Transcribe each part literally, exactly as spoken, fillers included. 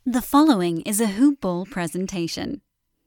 The following is a Hoop Ball presentation.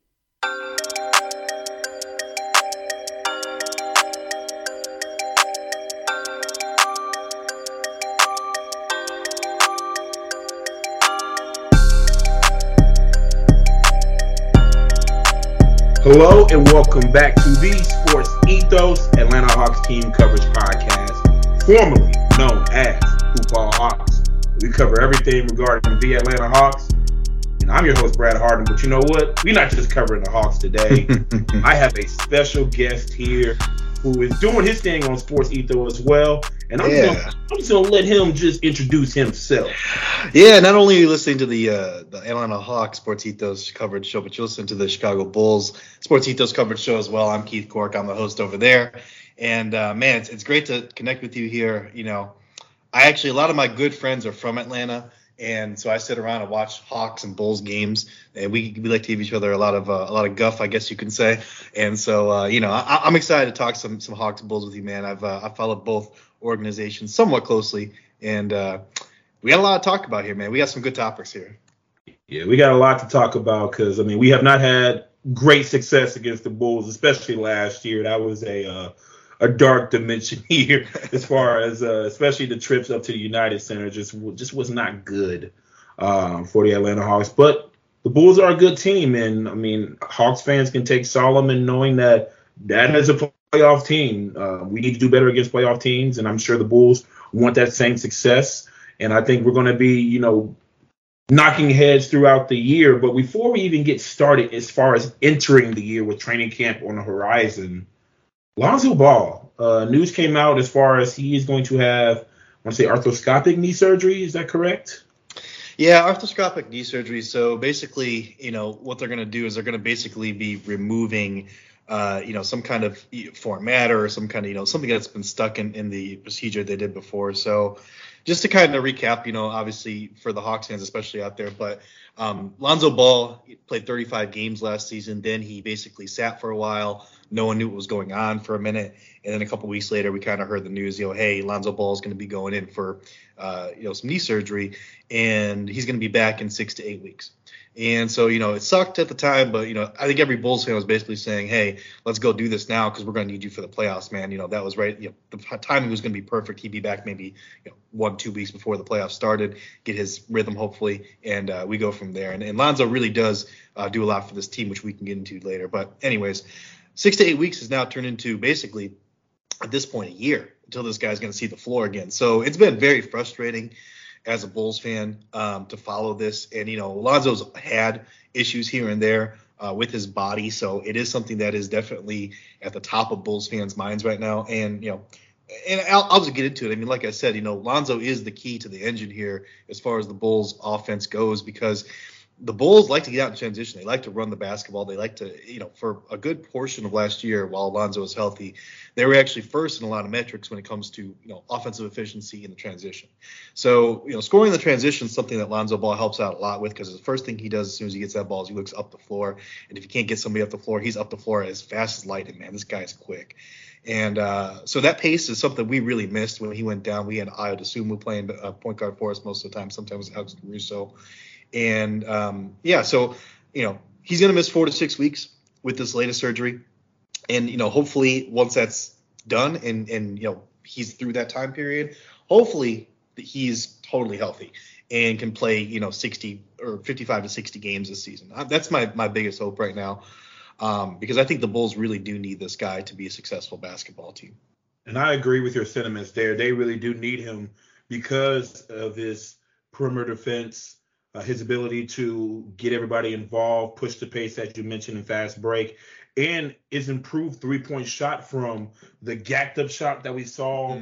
Hello and welcome back to the Sports Ethos Atlanta Hawks Team Coverage Podcast, formerly known as Hoop Ball Hawks. We cover everything regarding the Atlanta Hawks, and I'm your host, Brad Harden. But you know what? We're not just covering the Hawks today. I have a special guest here who is doing his thing on Sports Ethos as well, and I'm, yeah. gonna, I'm just going to let him just introduce himself. Yeah, not only are you listening to the uh, the Atlanta Hawks Sports Ethos coverage show, but you listen to the Chicago Bulls Sports Ethos coverage show as well. I'm Keith Cork. I'm the host over there. And, uh, man, it's, it's great to connect with you here. You know, I actually, a lot of my good friends are from Atlanta, and so I sit around and watch Hawks and Bulls games, and we we like to give each other a lot of uh, a lot of guff, I guess you can say. And so, uh, you know, I, I'm excited to talk some some Hawks and Bulls with you, man. I've uh, I followed both organizations somewhat closely, and uh, we got a lot to talk about here, man. We got some good topics here. Yeah, we got a lot to talk about because, I mean, we have not had great success against the Bulls, especially last year. That was a uh, a dark dimension here as far as uh, especially the trips up to the United Center just just was not good uh, for the Atlanta Hawks. But the Bulls are a good team, and I mean, Hawks fans can take solemn in knowing that that is a playoff team. Uh, we need to do better against playoff teams, and I'm sure the Bulls want that same success. And I think we're going to be, you know, knocking heads throughout the year. But before we even get started, as far as entering the year with training camp on the horizon, Lonzo Ball, uh, news came out as far as he is going to have, I want to say, arthroscopic knee surgery. Is that correct? Yeah, arthroscopic knee surgery. So basically, you know, what they're going to do is they're going to basically be removing, uh, you know, some kind of foreign matter or some kind of, you know, something that's been stuck in, in the procedure they did before. So just to kind of recap, you know, obviously for the Hawks fans, especially out there, but um, Lonzo Ball played thirty-five games last season. Then he basically sat for a while. No one knew what was going on for a minute. And then a couple weeks later, we kind of heard the news, you know, hey, Lonzo Ball is going to be going in for, uh, you know, some knee surgery, and he's going to be back in six to eight weeks. And so, you know, it sucked at the time, but, you know, I think every Bulls fan was basically saying, hey, let's go do this now because we're going to need you for the playoffs, man. You know, that was right. You know, the timing was going to be perfect. He'd be back maybe, you know, one, two weeks before the playoffs started, get his rhythm, hopefully, and uh, we go from there. And, and Lonzo really does uh, do a lot for this team, which we can get into later. But anyways, six to eight weeks has now turned into basically, at this point, a year until this guy's going to see the floor again. So it's been very frustrating as a Bulls fan um, to follow this. And, you know, Lonzo's had issues here and there uh, with his body. So it is something that is definitely at the top of Bulls fans' minds right now. And, you know, and I'll, I'll just get into it. I mean, like I said, you know, Lonzo is the key to the engine here as far as the Bulls offense goes, because the Bulls like to get out in transition. They like to run the basketball. They like to, you know, for a good portion of last year while Lonzo was healthy, they were actually first in a lot of metrics when it comes to, you know, offensive efficiency in the transition. So, you know, scoring the transition is something that Lonzo Ball helps out a lot with, because the first thing he does as soon as he gets that ball is he looks up the floor. And if he can't get somebody up the floor, he's up the floor as fast as lightning, man. This guy's quick. And uh, so that pace is something we really missed when he went down. We had Ayo Dosunmu playing uh, point guard for us most of the time, sometimes Alex Caruso. And, um, yeah, so, you know, he's going to miss four to six weeks with this latest surgery. And, you know, hopefully once that's done and, and, you know, he's through that time period, hopefully he's totally healthy and can play, you know, sixty or fifty-five to sixty games this season. That's my, my biggest hope right now, um, because I think the Bulls really do need this guy to be a successful basketball team. And I agree with your sentiments there. They really do need him because of his perimeter defense. Uh, his ability to get everybody involved, push the pace, as you mentioned, in fast break, and his improved three-point shot from the gacked-up shot that we saw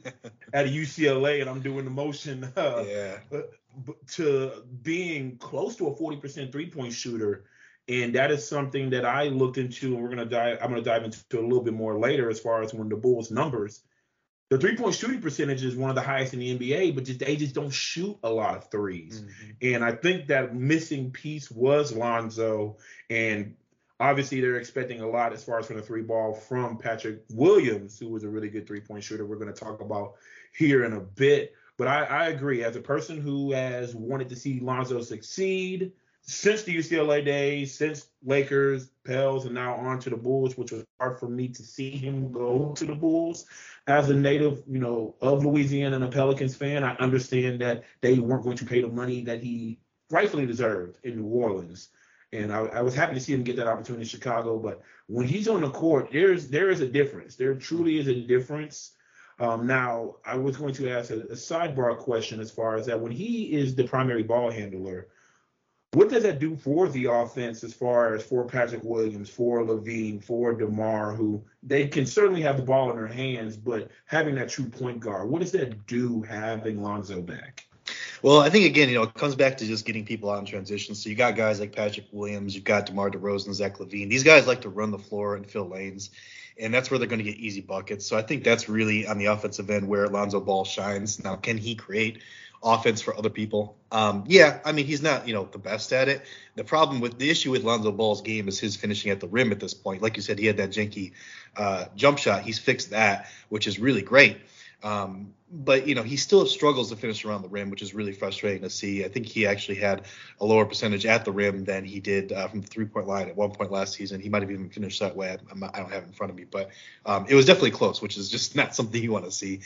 at U C L A, and I'm doing the motion, uh, yeah. to being close to a forty percent three-point shooter. And that is something that I looked into, and we're gonna dive. I'm gonna dive into a little bit more later as far as one of the Bulls' numbers. The three-point shooting percentage is one of the highest in the N B A, but just they just don't shoot a lot of threes. Mm-hmm. And I think that missing piece was Lonzo. And obviously they're expecting a lot as far as from the three ball from Patrick Williams, who was a really good three-point shooter we're going to talk about here in a bit. But I, I agree. As a person who has wanted to see Lonzo succeed since the U C L A days, since Lakers, Pels, and now on to the Bulls, which was hard for me to see him go to the Bulls. As a native, you know, of Louisiana and a Pelicans fan, I understand that they weren't going to pay the money that he rightfully deserved in New Orleans. And I, I was happy to see him get that opportunity in Chicago. But when he's on the court, there's there is a difference. There truly is a difference. Um, now, I was going to ask a, a sidebar question as far as that. When he is the primary ball handler, what does that do for the offense as far as for Patrick Williams, for LaVine, for DeMar, who they can certainly have the ball in their hands, but having that true point guard, what does that do having Lonzo back? Well, I think, again, you know, it comes back to just getting people out in transition. So you got guys like Patrick Williams, you've got DeMar DeRozan, Zach LaVine. These guys like to run the floor and fill lanes, and that's where they're going to get easy buckets. So I think that's really on the offensive end where Lonzo Ball shines. Now, can he create offense for other people? Um, yeah, I mean, he's not, you know, the best at it. The problem with the issue with Lonzo Ball's game is his finishing at the rim at this point. Like you said, he had that janky uh, jump shot. He's fixed that, which is really great. Um, but, you know, he still struggles to finish around the rim, which is really frustrating to see. I think he actually had a lower percentage at the rim than he did uh, from the three-point line at one point last season. He might have even finished that way. I'm not, I don't have it in front of me, but um, it was definitely close, which is just not something you want to see.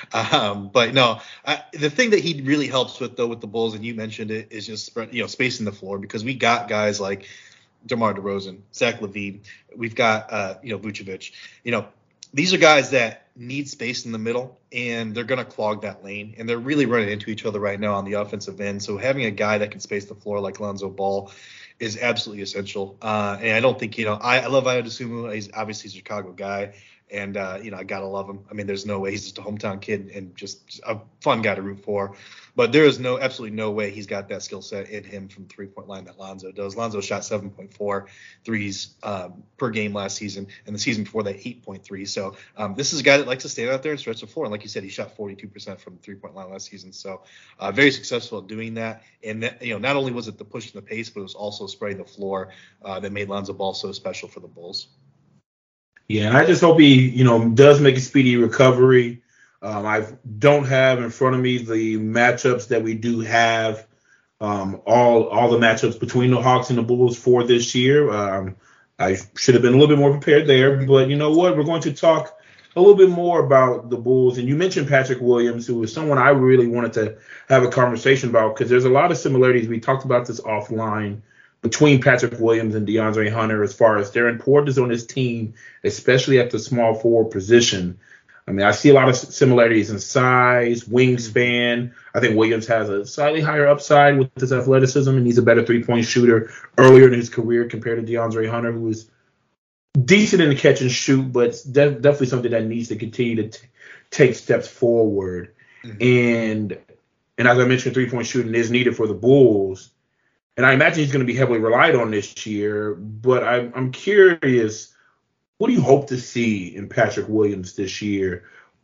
Um, but, no, I, the thing that he really helps with, though, with the Bulls, and you mentioned it, is just, you know, spacing the floor, because we got guys like DeMar DeRozan, Zach LaVine. We've got, uh, you know, Vucevic. You know, these are guys that need space in the middle, and they're going to clog that lane, and they're really running into each other right now on the offensive end. So having a guy that can space the floor like Lonzo Ball is absolutely essential. Uh, and I don't think, you know, I, I love Ayo Dosunmu. He's obviously a Chicago guy, and, uh, you know, I got to love him. I mean, there's no way. He's just a hometown kid and just a fun guy to root for. But there is no, absolutely no way he's got that skill set in him from the three-point line that Lonzo does. Lonzo shot seven point four threes um, per game last season, and the season before that, eight point three. So um, this is a guy that likes to stand out there and stretch the floor. And like you said, he shot forty-two percent from the three-point line last season. So uh, very successful at doing that. And, that, you know, not only was it the push and the pace, but it was also spreading the floor uh, that made Lonzo Ball so special for the Bulls. Yeah, and I just hope he, you know, does make a speedy recovery. Um, I don't have in front of me the matchups that we do have, um, all all the matchups between the Hawks and the Bulls for this year. Um, I should have been a little bit more prepared there, but you know what? We're going to talk a little bit more about the Bulls. And you mentioned Patrick Williams, who is someone I really wanted to have a conversation about, because there's a lot of similarities. We talked about this offline between Patrick Williams and DeAndre Hunter as far as their importance on this team, especially at the small forward position. I mean, I see a lot of similarities in size, wingspan. I think Williams has a slightly higher upside with his athleticism, and he's a better three-point shooter earlier in his career compared to DeAndre Hunter, who was decent in the catch and shoot, but def- definitely something that needs to continue to t- take steps forward. Mm-hmm. And and as I mentioned, three-point shooting is needed for the Bulls. And I imagine he's going to be heavily relied on this year, but I'm, I'm curious, what do you hope to see in Patrick Williams this year?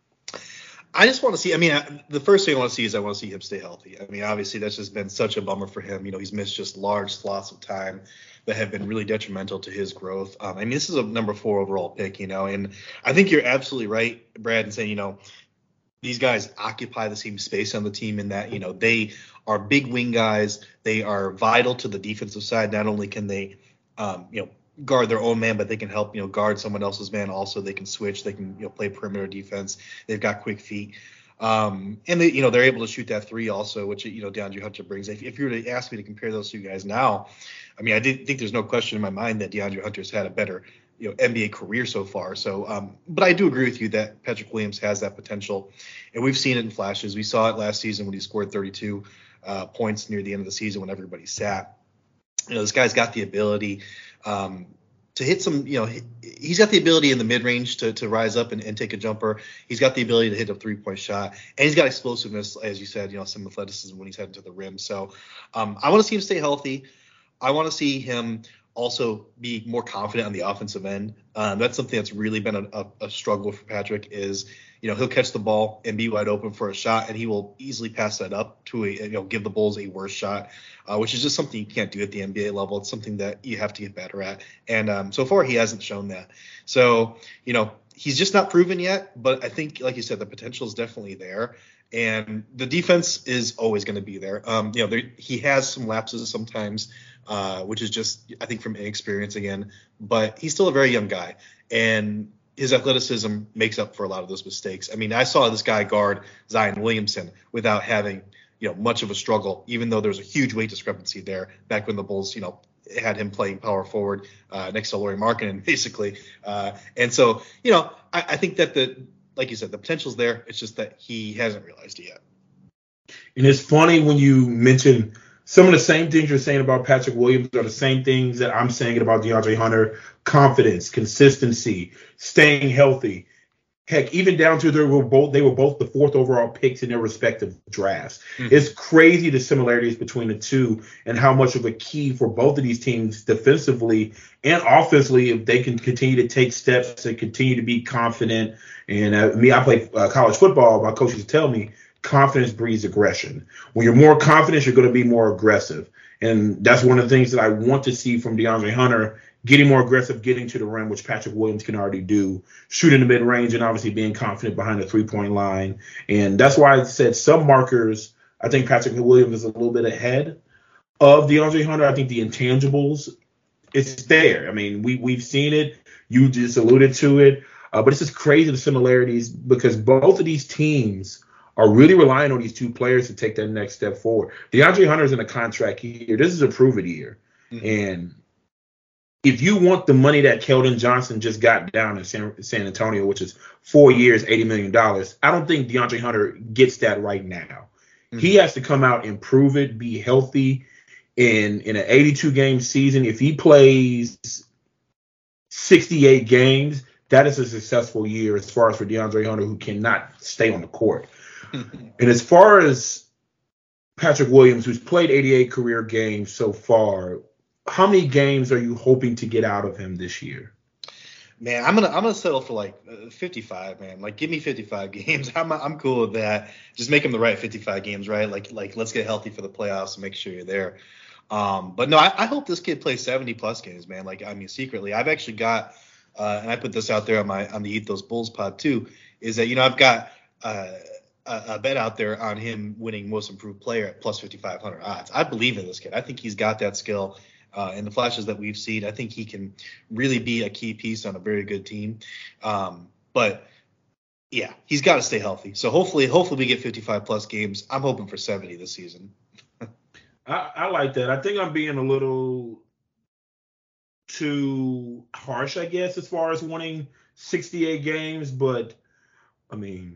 I just want to see, I mean, I, the first thing I want to see is I want to see him stay healthy. I mean, obviously that's just been such a bummer for him. You know, he's missed just large slots of time that have been really detrimental to his growth. Um, I mean, this is a number four overall pick, you know, and I think you're absolutely right, Brad, in saying, you know, these guys occupy the same space on the team in that, you know, they are big wing guys. They are vital to the defensive side. Not only can they, um, you know, guard their own man, but they can help, you know, guard someone else's man. Also, they can switch. They can, you know, play perimeter defense. They've got quick feet. Um, and they, you know, they're able to shoot that three also, which, you know, DeAndre Hunter brings. If, if you were to ask me to compare those two guys now, I mean, I did think there's no question in my mind that DeAndre Hunter's had a better, you know, N B A career so far. So, um, but I do agree with you that Patrick Williams has that potential, and we've seen it in flashes. We saw it last season when he scored thirty-two uh, points near the end of the season when everybody sat. You know, this guy's got the ability um, to hit some, you know, he, he's got the ability in the mid-range to, to rise up and, and take a jumper. He's got the ability to hit a three-point shot, and he's got explosiveness, as you said, you know, some athleticism when he's heading to the rim. So um, I want to see him stay healthy. I want to see him also be more confident on the offensive end. Um, that's something that's really been a, a, a struggle for Patrick is, you know, he'll catch the ball and be wide open for a shot, and he will easily pass that up to a, you know, give the Bulls a worse shot, uh, which is just something you can't do at the N B A level. It's something that you have to get better at. And um, so far he hasn't shown that. So, you know, he's just not proven yet, but I think, like you said, the potential is definitely there. And the defense is always going to be there. Um, you know, there, he has some lapses sometimes, uh, which is just, I think, from inexperience again. But he's still a very young guy, and his athleticism makes up for a lot of those mistakes. I mean, I saw this guy guard Zion Williamson without having, you know, much of a struggle, even though there's a huge weight discrepancy there back when the Bulls, you know, had him playing power forward uh, next to Lauri Markkanen, basically. Uh, and so, you know, I, I think that the, like you said, the potential's there. It's just that he hasn't realized it yet. And it's funny when you mention some of the same things you're saying about Patrick Williams are the same things that I'm saying about DeAndre Hunter. Confidence, consistency, staying healthy. Heck, even down to they were both they were both the fourth overall picks in their respective drafts. Mm-hmm. It's crazy the similarities between the two and how much of a key for both of these teams defensively and offensively if they can continue to take steps and continue to be confident. And uh, me, I play uh, college football. My coaches tell me confidence breeds aggression. When you're more confident, you're going to be more aggressive. And that's one of the things that I want to see from DeAndre Hunter, getting more aggressive, getting to the rim, which Patrick Williams can already do, shooting the mid-range, and obviously being confident behind the three-point line. And that's why I said some markers, I think Patrick Williams is a little bit ahead of DeAndre Hunter. I think the intangibles, it's there. I mean, we, we've seen it. You just alluded to it. Uh, but it's just crazy, the similarities, because both of these teams are really relying on these two players to take that next step forward. DeAndre Hunter's in a contract year. This is a prove-it year. Mm-hmm. And if you want the money that Keldon Johnson just got down in San, San Antonio, which is four years, eighty million dollars, I don't think DeAndre Hunter gets that right now. Mm-hmm. He has to come out and prove it, be healthy. In, in an eighty-two game season, if he plays sixty-eight games, that is a successful year as far as for DeAndre Hunter, who cannot stay on the court. And as far as Patrick Williams, who's played eighty-eight career games so far, how many games are you hoping to get out of him this year? Man, I'm gonna I'm gonna settle for like fifty-five, man. Like, give me fifty-five games. I'm I'm cool with that. Just make him the right fifty-five games, right? Like like let's get healthy for the playoffs and make sure you're there. Um, but no, I, I hope this kid plays seventy plus games, man. Like, I mean, secretly, I've actually got, uh, and I put this out there on my on the Eat Those Bulls pod too, is that, you know, I've got uh, a, a bet out there on him winning Most Improved Player at plus fifty-five hundred odds. I believe in this kid. I think he's got that skill. Uh, in the flashes that we've seen, I think he can really be a key piece on a very good team. Um, but yeah, he's got to stay healthy. So hopefully, hopefully we get fifty-five plus games. I'm hoping for seventy this season. I, I like that. I think I'm being a little too harsh, I guess, as far as winning sixty-eight games. But I mean,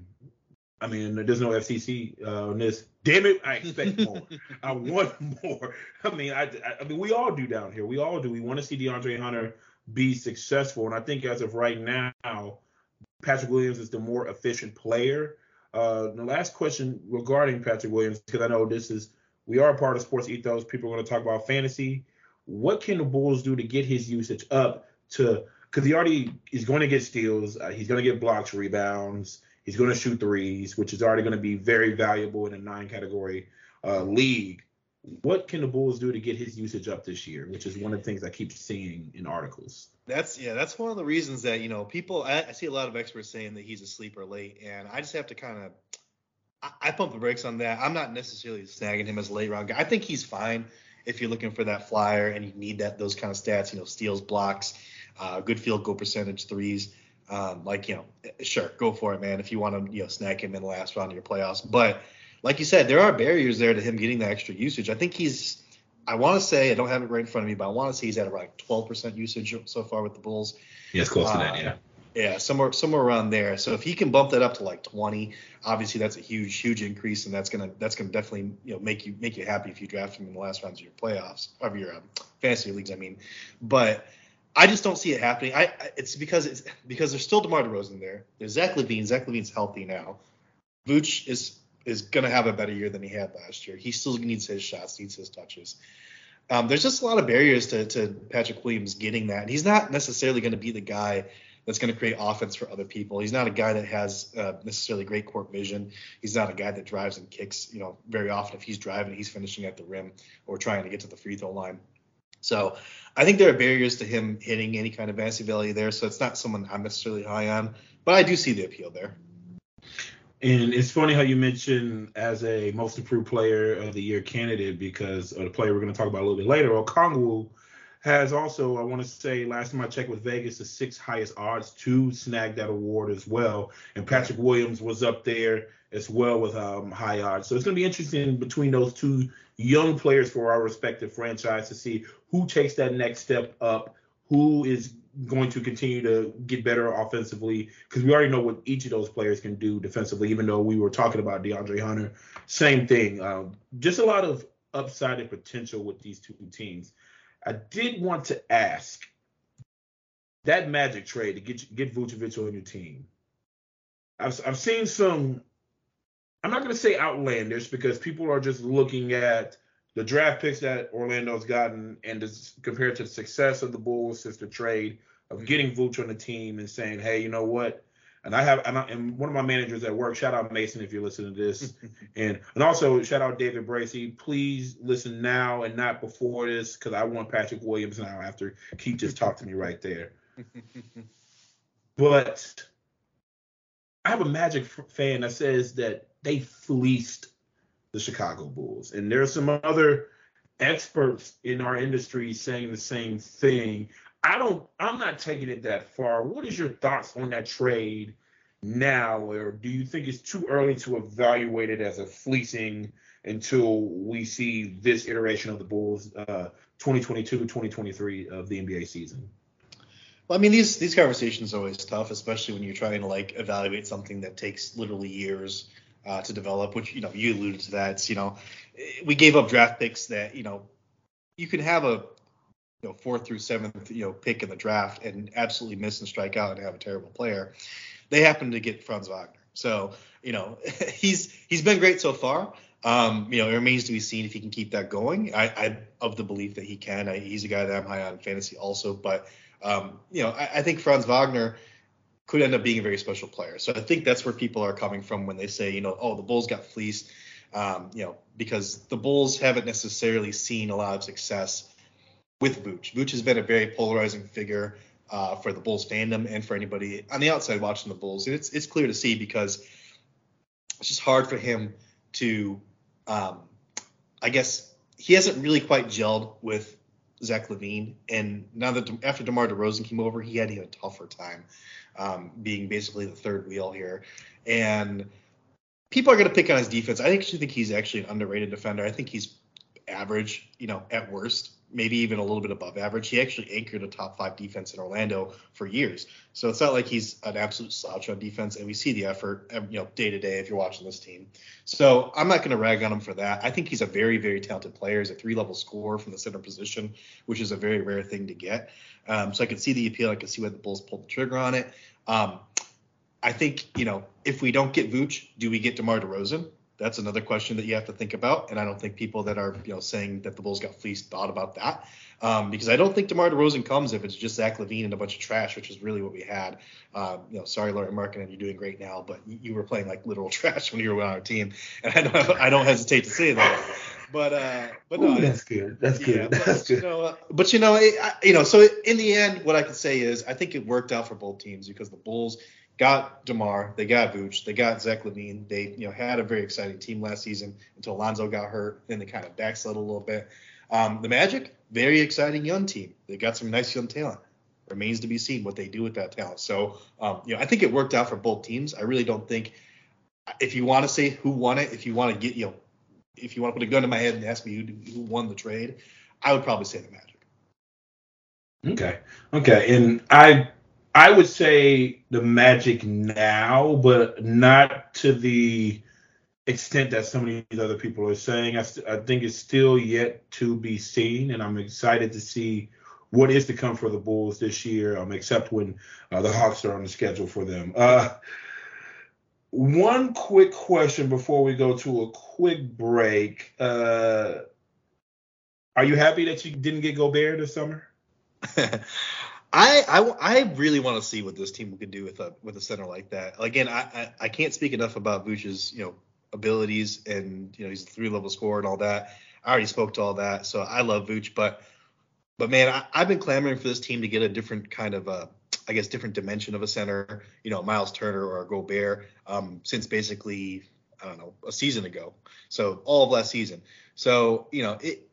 I mean, there's no F C C uh, on this. Damn it, I expect more. I want more. I mean, I, I mean, we all do down here. We all do. We want to see DeAndre Hunter be successful. And I think as of right now, Patrick Williams is the more efficient player. Uh, the last question regarding Patrick Williams, because I know this is, we are a part of Sports Ethos. People are going to talk about fantasy. What can the Bulls do to get his usage up to, because he already is going to get steals. Uh, he's going to get blocks, rebounds. He's going to shoot threes, which is already going to be very valuable in a nine-category uh, league. What can the Bulls do to get his usage up this year, which is one of the things I keep seeing in articles? That's yeah, that's one of the reasons that, you know, people I, I see a lot of experts saying that he's a sleeper late, and I just have to kind of I, I pump the brakes on that. I'm not necessarily snagging him as a late round guy. I think he's fine if you're looking for that flyer and you need that those kind of stats, you know, steals, blocks, uh, good field goal percentage, threes. Um, like, you know, sure, go for it, man, if you want to, you know, snag him in the last round of your playoffs. But like you said, there are barriers there to him getting that extra usage. I think he's, I want to say, I don't have it right in front of me, but I want to say he's at around twelve percent usage so far with the Bulls. Yeah, it's close uh, to that, yeah. Yeah, somewhere somewhere around there. So if he can bump that up to like twenty, obviously that's a huge, huge increase, and that's gonna that's gonna definitely, you know, make you make you happy if you draft him in the last rounds of your playoffs, of your um, fantasy leagues, I mean. But I just don't see it happening. I, I it's because it's because there's still DeMar DeRozan there. There's Zach LaVine. Zach LaVine's healthy now. Vooch is is gonna have a better year than he had last year. He still needs his shots, needs his touches. Um, there's just a lot of barriers to, to Patrick Williams getting that. And he's not necessarily going to be the guy that's going to create offense for other people. He's not a guy that has uh, necessarily great court vision. He's not a guy that drives and kicks. You know, very often if he's driving, he's finishing at the rim or trying to get to the free throw line. So I think there are barriers to him hitting any kind of fantasy value there. So it's not someone I'm necessarily high on, but I do see the appeal there. And it's funny how you mentioned as a most improved player of the year candidate because of the player we're going to talk about a little bit later, Okongwu has also, I want to say, last time I checked with Vegas, the sixth highest odds to snag that award as well. And Patrick Williams was up there as well with um, high odds. So it's going to be interesting between those two young players for our respective franchise to see who takes that next step up, who is going to continue to get better offensively, because we already know what each of those players can do defensively, even though we were talking about DeAndre Hunter. Same thing. Um, just a lot of upside and potential with these two teams. I did want to ask, that Magic trade to get get Vucevic on your team. I've I've seen some, I'm not going to say outlandish because people are just looking at the draft picks that Orlando's gotten and this, compared to the success of the Bulls since the trade of getting Vooch on the team and saying, hey, you know what? And I have, and, I, and one of my managers at work, shout out Mason if you're listening to this, and and also shout out David Bracey. Please listen now and not before this, because I want Patrick Williams now after Keith just talked to me right there. But I have a Magic fan that says that they fleeced the Chicago Bulls, and there are some other experts in our industry saying the same thing. I don't, I'm not taking it that far. What is your thoughts on that trade now, or do you think it's too early to evaluate it as a fleecing until we see this iteration of the Bulls, uh, twenty twenty-two twenty twenty-three of the N B A season? Well, I mean, these these conversations are always tough, especially when you're trying to like evaluate something that takes literally years uh, to develop. Which, you know, you alluded to that. It's, you know, we gave up draft picks that, you know, you can have a you know fourth through seventh you know pick in the draft and absolutely miss and strike out and have a terrible player. They happen to get Franz Wagner, so you know he's he's been great so far. Um, you know, it remains to be seen if he can keep that going. I, I'm of the belief that he can. I, he's a guy that I'm high on in fantasy also, but um, you know, I, I think Franz Wagner could end up being a very special player. So I think that's where people are coming from when they say, you know, oh, the Bulls got fleeced, um, you know, because the Bulls haven't necessarily seen a lot of success with Vooch. Vooch has been a very polarizing figure uh, for the Bulls fandom and for anybody on the outside watching the Bulls. And it's it's clear to see because it's just hard for him to, um, I guess, he hasn't really quite gelled with Zach LaVine. And now that after DeMar DeRozan came over, he had even a tougher time um, being basically the third wheel here. And people are going to pick on his defense. I actually think he's actually an underrated defender. I think he's average, you know, at worst, maybe even a little bit above average. He actually anchored a top five defense in Orlando for years. So it's not like he's an absolute slouch on defense, and we see the effort, you know, day to day if you're watching this team. So I'm not going to rag on him for that. I think he's a very, very talented player. He's a three-level scorer from the center position, which is a very rare thing to get. Um, so I can see the appeal. I can see why the Bulls pulled the trigger on it. Um, I think, you know, if we don't get Vooch, do we get DeMar DeRozan? That's another question that you have to think about, and I don't think people that are, you know, saying that the Bulls got fleeced thought about that, um, because I don't think DeMar DeRozan comes if it's just Zach LaVine and a bunch of trash, which is really what we had. Um, you know, sorry, Laurie Markkinen, you're doing great now, but you were playing like literal trash when you were on our team, and I don't, I don't hesitate to say that. But uh, but no, Ooh, that's good. That's good. Yeah, that's but, good. You know, uh, but you know, it, I, you know, so in the end, what I can say is I think it worked out for both teams because the Bulls got DeMar, they got Vooch, they got Zach LaVine. They, you know, had a very exciting team last season until Alonzo got hurt. Then they kind of backslid a little bit. Um, the Magic, very exciting young team. They got some nice young talent. Remains to be seen what they do with that talent. So, um, you know, I think it worked out for both teams. I really don't think, if you want to say who won it, if you want to get, you know, if you want to put a gun to my head and ask me who, who won the trade, I would probably say the Magic. Okay. Okay. And I. I would say the Magic now, but not to the extent that some of these other people are saying. I, st- I think it's still yet to be seen, and I'm excited to see what is to come for the Bulls this year, um, except when uh, the Hawks are on the schedule for them. Uh, one quick question before we go to a quick break. Uh, are you happy that you didn't get Gobert this summer? I, I, I really want to see what this team could do with a with a center like that. Again, I, I, I can't speak enough about Vooch's, you know, abilities, and, you know, he's a three level scorer and all that. I already spoke to all that, so I love Vooch, but but man, I, I've been clamoring for this team to get a different kind of a I guess, different dimension of a center, you know, Miles Turner or Gobert, um, since basically, I don't know, a season ago. So all of last season. So, you know, it,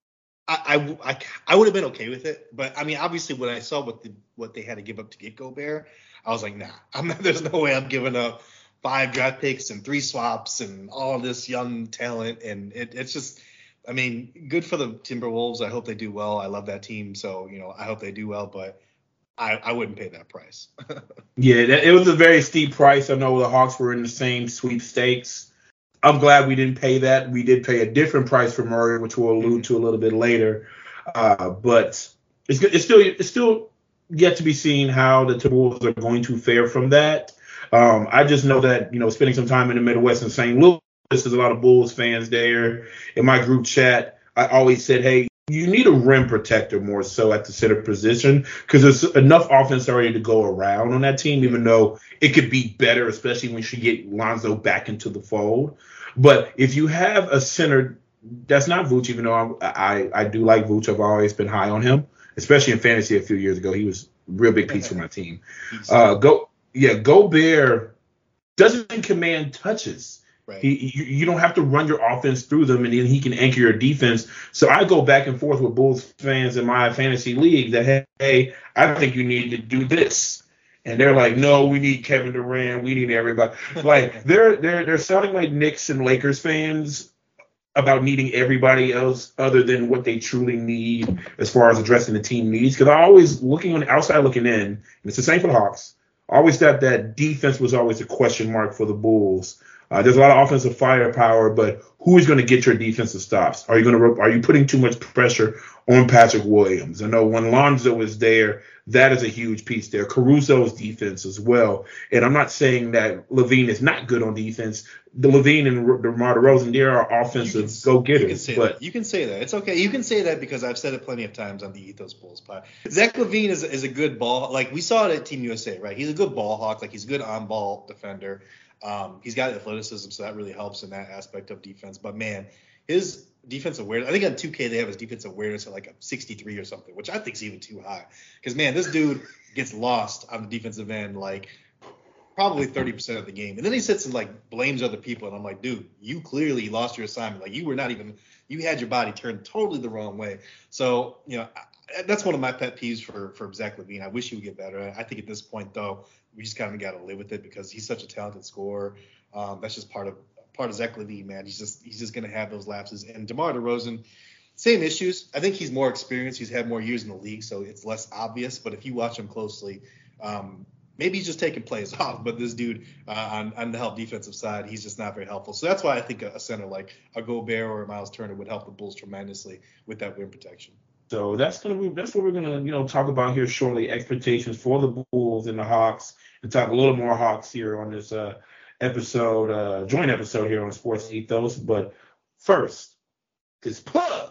I, I, I, I would have been okay with it. But I mean, obviously when I saw what the, what they had to give up to get Gobert, I was like, nah, I'm not, there's no way I'm giving up five draft picks and three swaps and all this young talent. And it, it's just, I mean, good for the Timberwolves. I hope they do well. I love that team. So, you know, I hope they do well, but I, I wouldn't pay that price. Yeah, that, it was a very steep price. I know the Hawks were in the same sweepstakes. I'm glad we didn't pay that. We did pay a different price for Murray, which we'll allude to a little bit later. Uh, but it's, it's still it's still yet to be seen how the Timberwolves are going to fare from that. Um, I just know that, you know, spending some time in the Midwest in Saint Louis, there's a lot of Bulls fans there. In my group chat, I always said, hey, you need a rim protector more so at the center position because there's enough offense already to go around on that team, even though it could be better, especially when you get Lonzo back into the fold. But if you have a center that's not Vooch, even though I, I, I do like Vooch, I've always been high on him, especially in fantasy a few years ago. He was a real big piece for my team. Uh, go, yeah, Gobert doesn't command touches. Right. He, you, you don't have to run your offense through them, and then he can anchor your defense. So I go back and forth with Bulls fans in my fantasy league that, hey, I think you need to do this. And they're like, no, we need Kevin Durant. We need everybody. Like, they're they're they're sounding like Knicks and Lakers fans about needing everybody else other than what they truly need as far as addressing the team needs. Because I always, looking on the outside looking in, and it's the same for the Hawks, I always thought that defense was always a question mark for the Bulls. Uh, there's a lot of offensive firepower, but who is going to get your defensive stops? Are you going to? Are you putting too much pressure on Patrick Williams? I know when Lonzo is there, that is a huge piece there. Caruso's defense as well. And I'm not saying that Levine is not good on defense. The Levine and DeMar DeRozan, they are offensive go-getters. You can say but that. You can say that. It's okay. You can say that because I've said it plenty of times on the Ethos Bulls pod. Zach Levine is, is a good ball. Like, we saw it at Team U S A, right? He's a good ball hawk. Like, he's a good on-ball defender. Um, he's got athleticism, so that really helps in that aspect of defense. But, man, his defensive awareness, I think on two K they have his defensive awareness at like a sixty-three or something, which I think is even too high. Because, man, this dude gets lost on the defensive end like probably thirty percent of the game. And then he sits and, like, blames other people. And I'm like, dude, you clearly lost your assignment. Like, you were not even – you had your body turned totally the wrong way. So, you know, I, that's one of my pet peeves for, for Zach Levine. I wish he would get better. I think at this point, though, we just kind of got to live with it because he's such a talented scorer. Um, that's just part of part of Zach Levine, man. He's just he's just gonna have those lapses. And DeMar DeRozan, same issues. I think he's more experienced. He's had more years in the league, so it's less obvious. But if you watch him closely, um, maybe he's just taking plays off. But this dude uh, on on the help defensive side, he's just not very helpful. So that's why I think a, a center like a Gobert or a Miles Turner would help the Bulls tremendously with that rim protection. So that's gonna be that's what we're gonna you know talk about here shortly. Expectations for the Bulls and the Hawks, and talk a little more Hawks here on this uh, episode, uh, joint episode here on Sports Ethos. But first, it's plug.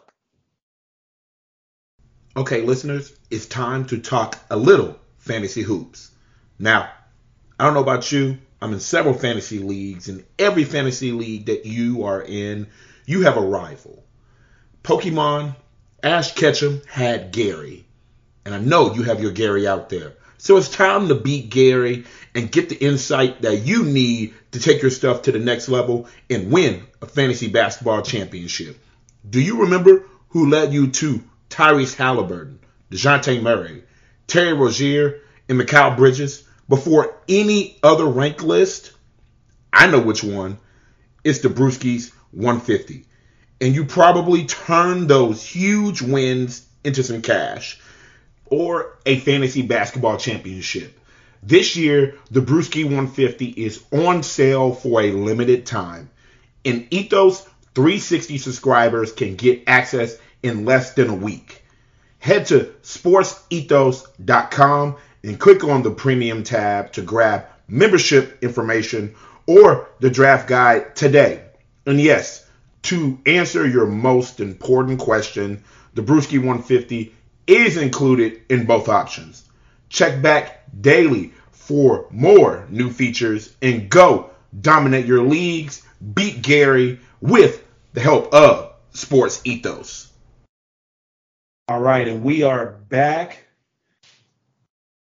Okay, listeners, it's time to talk a little fantasy hoops. Now, I don't know about you. I'm in several fantasy leagues, and every fantasy league that you are in, you have a rival. Pokemon, Ash Ketchum had Gary, and I know you have your Gary out there. So it's time to beat Gary and get the insight that you need to take your stuff to the next level and win a fantasy basketball championship. Do you remember who led you to Tyrese Halliburton, DeJounte Murray, Terry Rozier, and Mikal Bridges before any other rank list? I know which one. It's the Brewskis one fifty. And you probably turn those huge wins into some cash or a fantasy basketball championship. This year, the Brewski one fifty is on sale for a limited time. And Ethos three sixty subscribers can get access in less than a week. Head to sports ethos dot com and click on the premium tab to grab membership information or the draft guide today. And yes, to answer your most important question, the Brewski one fifty is included in both options. Check back daily for more new features and go dominate your leagues, beat Gary with the help of Sports Ethos. All right, and we are back.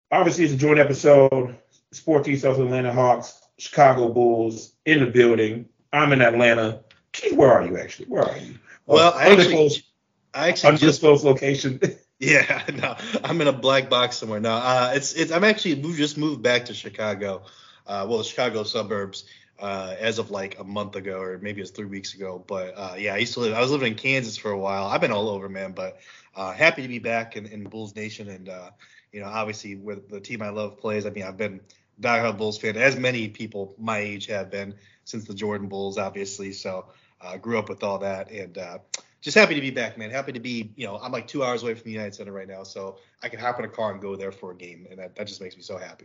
Obviously, it's a joint episode. Sports East of Atlanta Hawks, Chicago Bulls in the building. I'm in Atlanta. Keith, where are you actually? Where are you? Well, uh, I actually, I actually undisclosed location. Yeah, no, I'm in a black box somewhere. No, uh, it's it's. I'm actually moved, just moved back to Chicago. Uh, well, the Chicago suburbs. Uh, as of like a month ago, or maybe it was three weeks ago. But uh, yeah, I used to live. I was living in Kansas for a while. I've been all over, man. But uh, happy to be back in, in Bulls Nation, and uh, you know, obviously where the team I love plays. I mean, I've been a diehard Bulls fan, as many people my age have been since the Jordan Bulls, obviously. So I uh, grew up with all that, and uh, just happy to be back, man. Happy to be, you know, I'm like two hours away from the United Center right now, so I can hop in a car and go there for a game, and that, that just makes me so happy.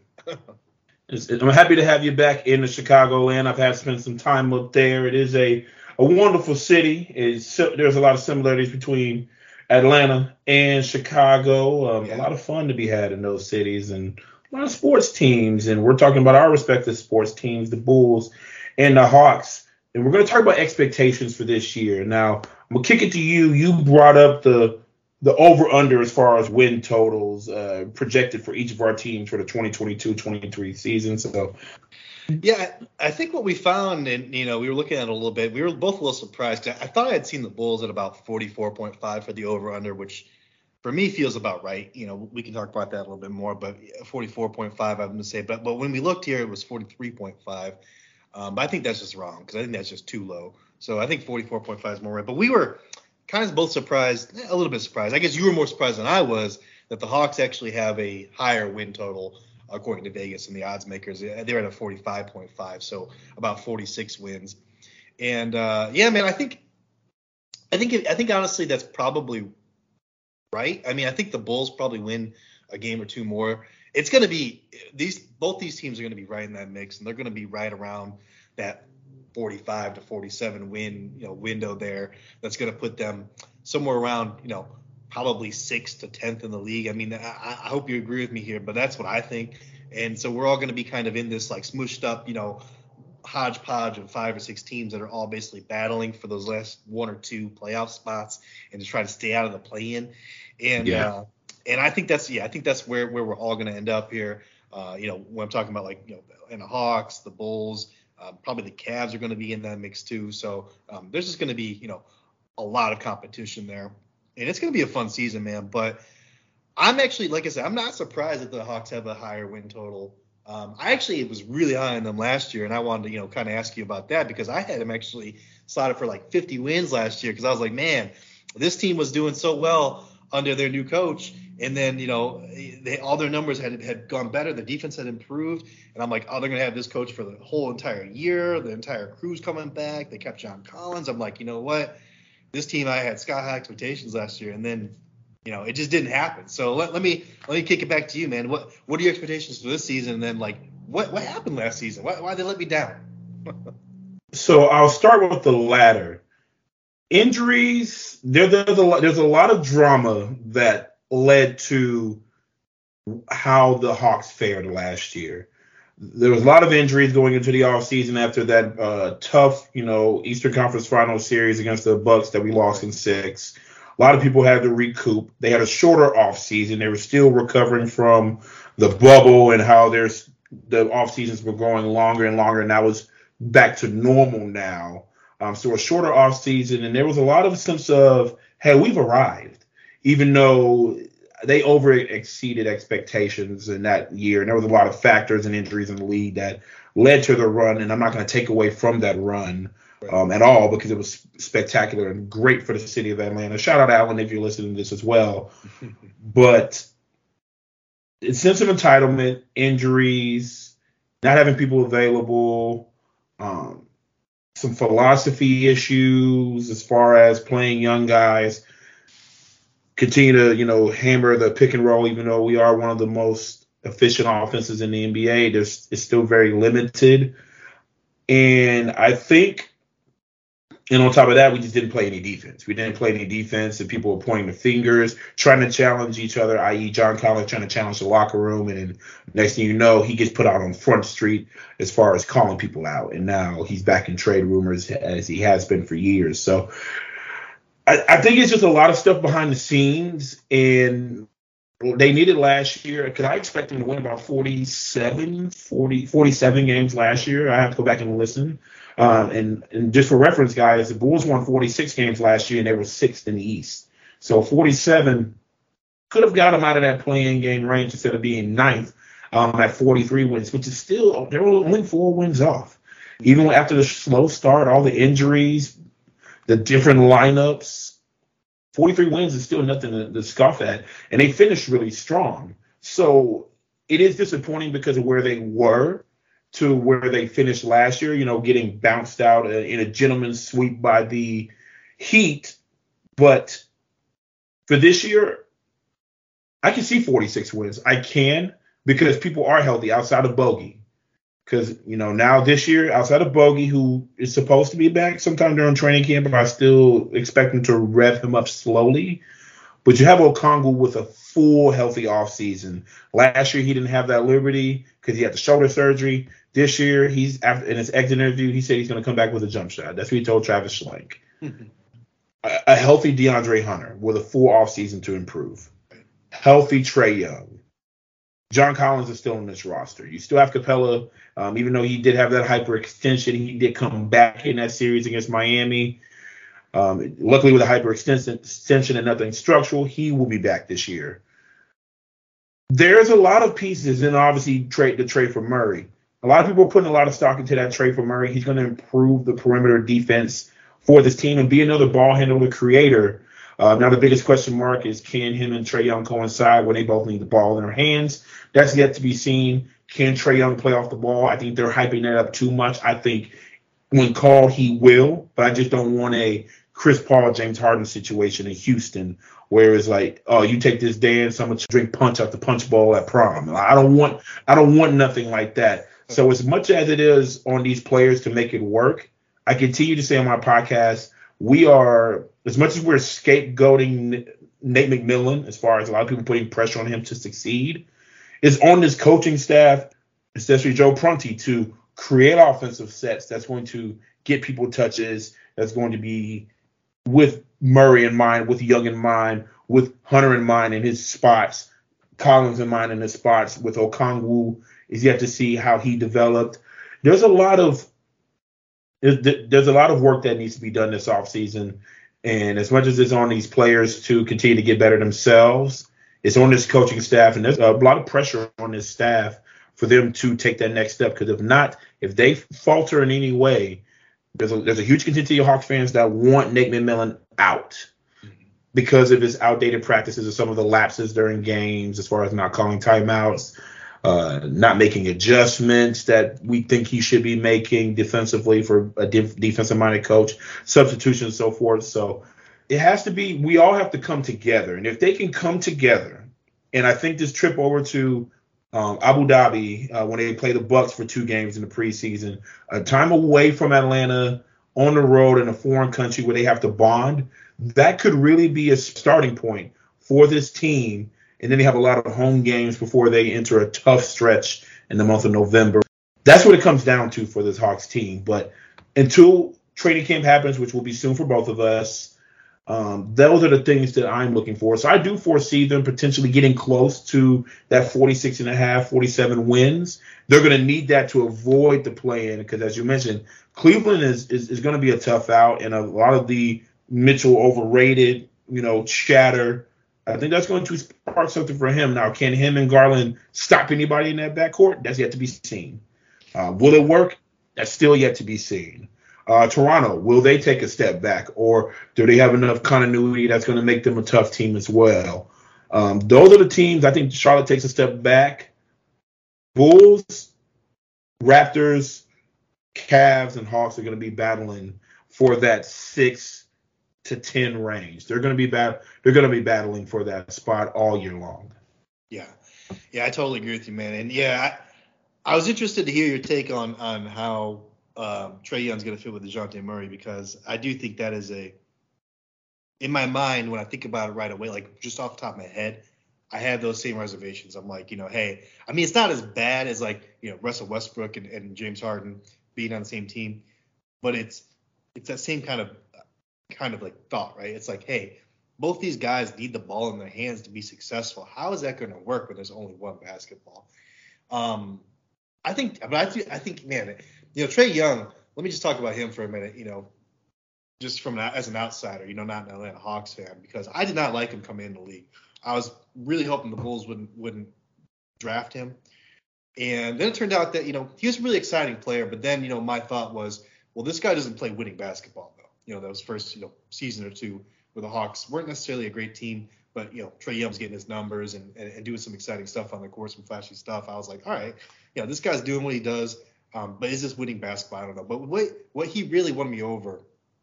I'm happy to have you back in the Chicagoland. I've had spent some time up there. It is a, a wonderful city. It's, there's a lot of similarities between Atlanta and Chicago. Um, yeah. A lot of fun to be had in those cities, and a lot of sports teams. And we're talking about our respective sports teams, the Bulls and the Hawks. And we're going to talk about expectations for this year. Now, I'm going to kick it to you. You brought up the the over-under as far as win totals uh, projected for each of our teams for the twenty twenty-two twenty-three season. So, yeah, I think what we found, and, you know, we were looking at it a little bit. We were both a little surprised. I thought I had seen the Bulls at about forty-four point five for the over-under, which for me feels about right. You know, we can talk about that a little bit more, but forty-four point five, I'm going to say. But, but when we looked here, it was forty-three point five. Um, but I think that's just wrong, because I think that's just too low. So I think forty-four point five is more right. But we were kind of both surprised, a little bit surprised. I guess you were more surprised than I was that the Hawks actually have a higher win total, according to Vegas and the odds makers. They're at a forty-five point five, so about forty-six wins. And uh, yeah, man, I think, I think, I think honestly that's probably right. I mean, I think the Bulls probably win a game or two more. It's going to be these both these teams are going to be right in that mix, and they're going to be right around that forty-five to forty-seven win, you know, window there. That's going to put them somewhere around, you know, probably sixth to tenth in the league. I mean, I, I hope you agree with me here, but that's what I think. And so we're all going to be kind of in this like smooshed up, you know, hodgepodge of five or six teams that are all basically battling for those last one or two playoff spots and to try to stay out of the play-in. And yeah. uh, and I think that's yeah, I think that's where where we're all going to end up here. Uh, you know, when I'm talking about like, you know, and the Hawks, the Bulls. Uh, probably the Cavs are going to be in that mix too. So um, there's just going to be, you know, a lot of competition there. And it's going to be a fun season, man. But I'm actually, like I said, I'm not surprised that the Hawks have a higher win total. Um, I actually was really high on them last year, and I wanted to, you know, kind of ask you about that because I had them actually slotted for like fifty wins last year because I was like, man, this team was doing so well under their new coach. And then, you know, they, all their numbers had had gone better. The defense had improved. And I'm like, oh, they're going to have this coach for the whole entire year. The entire crew's coming back. They kept John Collins. I'm like, you know what? This team, I had sky high expectations last year. And then, you know, it just didn't happen. So let, let me let me kick it back to you, man. What what are your expectations for this season? And then, like, what, what happened last season? Why, why did they let me down? So I'll start with the latter. Injuries, there, there's, a, there's a lot of drama that led to how the Hawks fared last year. There was a lot of injuries going into the offseason after that uh, tough, you know, Eastern Conference Finals series against the Bucks that we lost in six. A lot of people had to recoup. They had a shorter offseason. They were still recovering from the bubble and how there's the off seasons were going longer and longer, and that was back to normal now. Um, so a shorter offseason, and there was a lot of sense of, hey, we've arrived. Even though they over exceeded expectations in that year. And there was a lot of factors and injuries in the league that led to the run. And I'm not going to take away from that run um, at all because it was spectacular and great for the city of Atlanta. Shout out to Alan if you're listening to this as well. But it's sense of entitlement, injuries, not having people available, um, some philosophy issues as far as playing young guys. Continue to, you know, hammer the pick and roll, even though we are one of the most efficient offenses in the N B A. There's, it's still very limited. And I think, and on top of that, we just didn't play any defense. We didn't play any defense, and people were pointing the fingers, trying to challenge each other, that is. John Collins trying to challenge the locker room. And then next thing you know, he gets put out on Front Street as far as calling people out. And now he's back in trade rumors as he has been for years. So I, I think it's just a lot of stuff behind the scenes, and they needed last year, because I expect them to win about forty-seven, forty, forty-seven games last year. I have to go back and listen. Um, and, and just for reference, guys, the Bulls won forty-six games last year, and they were sixth in the East. So forty-seven could have got them out of that play-in game range instead of being ninth um, at forty-three wins, which is still, they're only four wins off. Even after the slow start, all the injuries, the different lineups, forty-three wins is still nothing to, to scoff at. And they finished really strong. So it is disappointing because of where they were to where they finished last year, you know, getting bounced out in a gentleman's sweep by the Heat. But for this year, I can see forty-six wins. I can, because people are healthy outside of Bogey. Because, you know, now this year, outside of Bogey, who is supposed to be back sometime during training camp, but I still expect him to rev him up slowly. But you have Okongwu with a full healthy offseason. Last year, he didn't have that liberty because he had the shoulder surgery. This year, he's after in his exit interview, he said he's going to come back with a jump shot. That's what he told Travis Schlenk. a, a healthy DeAndre Hunter with a full offseason to improve. Healthy Trae Young. John Collins is still on this roster. You still have Capella, um, even though he did have that hyperextension, he did come back in that series against Miami. Um, luckily, with a hyperextension and nothing structural, he will be back this year. There's a lot of pieces, and obviously trade the trade for Murray. A lot of people are putting a lot of stock into that trade for Murray. He's going to improve the perimeter defense for this team and be another ball handler creator. Uh, now, the biggest question mark is, can him and Trae Young coincide when they both need the ball in their hands? That's yet to be seen. Can Trae Young play off the ball? I think they're hyping that up too much. I think when called, he will, but I just don't want a Chris Paul, James Harden situation in Houston where it's like, oh, you take this dance, I'm going to drink punch out the punch bowl at prom. I don't want, I don't want nothing like that. So as much as it is on these players to make it work, I continue to say on my podcast, we are, as much as we're scapegoating Nate McMillan, as far as a lot of people putting pressure on him to succeed, is on this coaching staff, especially Joe Prunty, to create offensive sets that's going to get people touches, that's going to be with Murray in mind, with Young in mind, with Hunter in mind in his spots, Collins in mind in his spots, with Okongwu is yet to see how he developed. There's a lot of there's, there's a lot of work that needs to be done this offseason. And as much as it's on these players to continue to get better themselves, it's on this coaching staff, and there's a lot of pressure on this staff for them to take that next step. Because if not, if they falter in any way, there's a, there's a huge contingent of Hawks fans that want Nate McMillan out because of his outdated practices or some of the lapses during games, as far as not calling timeouts, uh, not making adjustments that we think he should be making defensively for a def- defensive-minded coach, substitutions and so forth. So it has to be, we all have to come together. And if they can come together, and I think this trip over to um, Abu Dhabi, uh, when they play the Bucks for two games in the preseason, a time away from Atlanta, on the road in a foreign country where they have to bond, that could really be a starting point for this team. And then they have a lot of home games before they enter a tough stretch in the month of November. That's what it comes down to for this Hawks team. But until training camp happens, which will be soon for both of us, um, those are the things that I'm looking for. So I do foresee them potentially getting close to that forty-six and a half, forty-seven wins. They're going to need that to avoid the play-in because, as you mentioned, Cleveland is, is, is going to be a tough out, and a lot of the Mitchell overrated, you know, chatter, I think that's going to spark something for him. Now, can him and Garland stop anybody in that backcourt? That's yet to be seen. Uh, will it work? That's still yet to be seen. Uh, Toronto, will they take a step back, or do they have enough continuity that's going to make them a tough team as well? Um, those are the teams. I think Charlotte takes a step back. Bulls, Raptors, Cavs, and Hawks are going to be battling for that six to ten range. They're going to be bat- They're going to be battling for that spot all year long. Yeah, yeah, I totally agree with you, man. And yeah, I, I was interested to hear your take on on how um, Trae Young's going to fit with DeJounte Murray, because I do think that is a, in my mind, when I think about it right away, like just off the top of my head, I have those same reservations. I'm like, you know, hey, I mean, it's not as bad as like, you know, Russell Westbrook and, and James Harden being on the same team, but it's it's that same kind of kind of like thought, right? It's like, hey, both these guys need the ball in their hands to be successful. How is that going to work when there's only one basketball? Um, I think, but I, th- I think, man, you know, Trae Young. Let me just talk about him for a minute. You know, just from an, as an outsider, you know, not an Atlanta Hawks fan, because I did not like him coming in the league. I was really hoping the Bulls wouldn't wouldn't draft him. And then it turned out that, you know, he was a really exciting player. But then, you know, my thought was, well, this guy doesn't play winning basketball, though. You know, those first, you know, season or two where the Hawks weren't necessarily a great team. But, you know, Trae Young's getting his numbers and, and, and doing some exciting stuff on the court, some flashy stuff. I was like, all right, you know, this guy's doing what he does. Um, but is this winning basketball? I don't know. But what, what he really won me over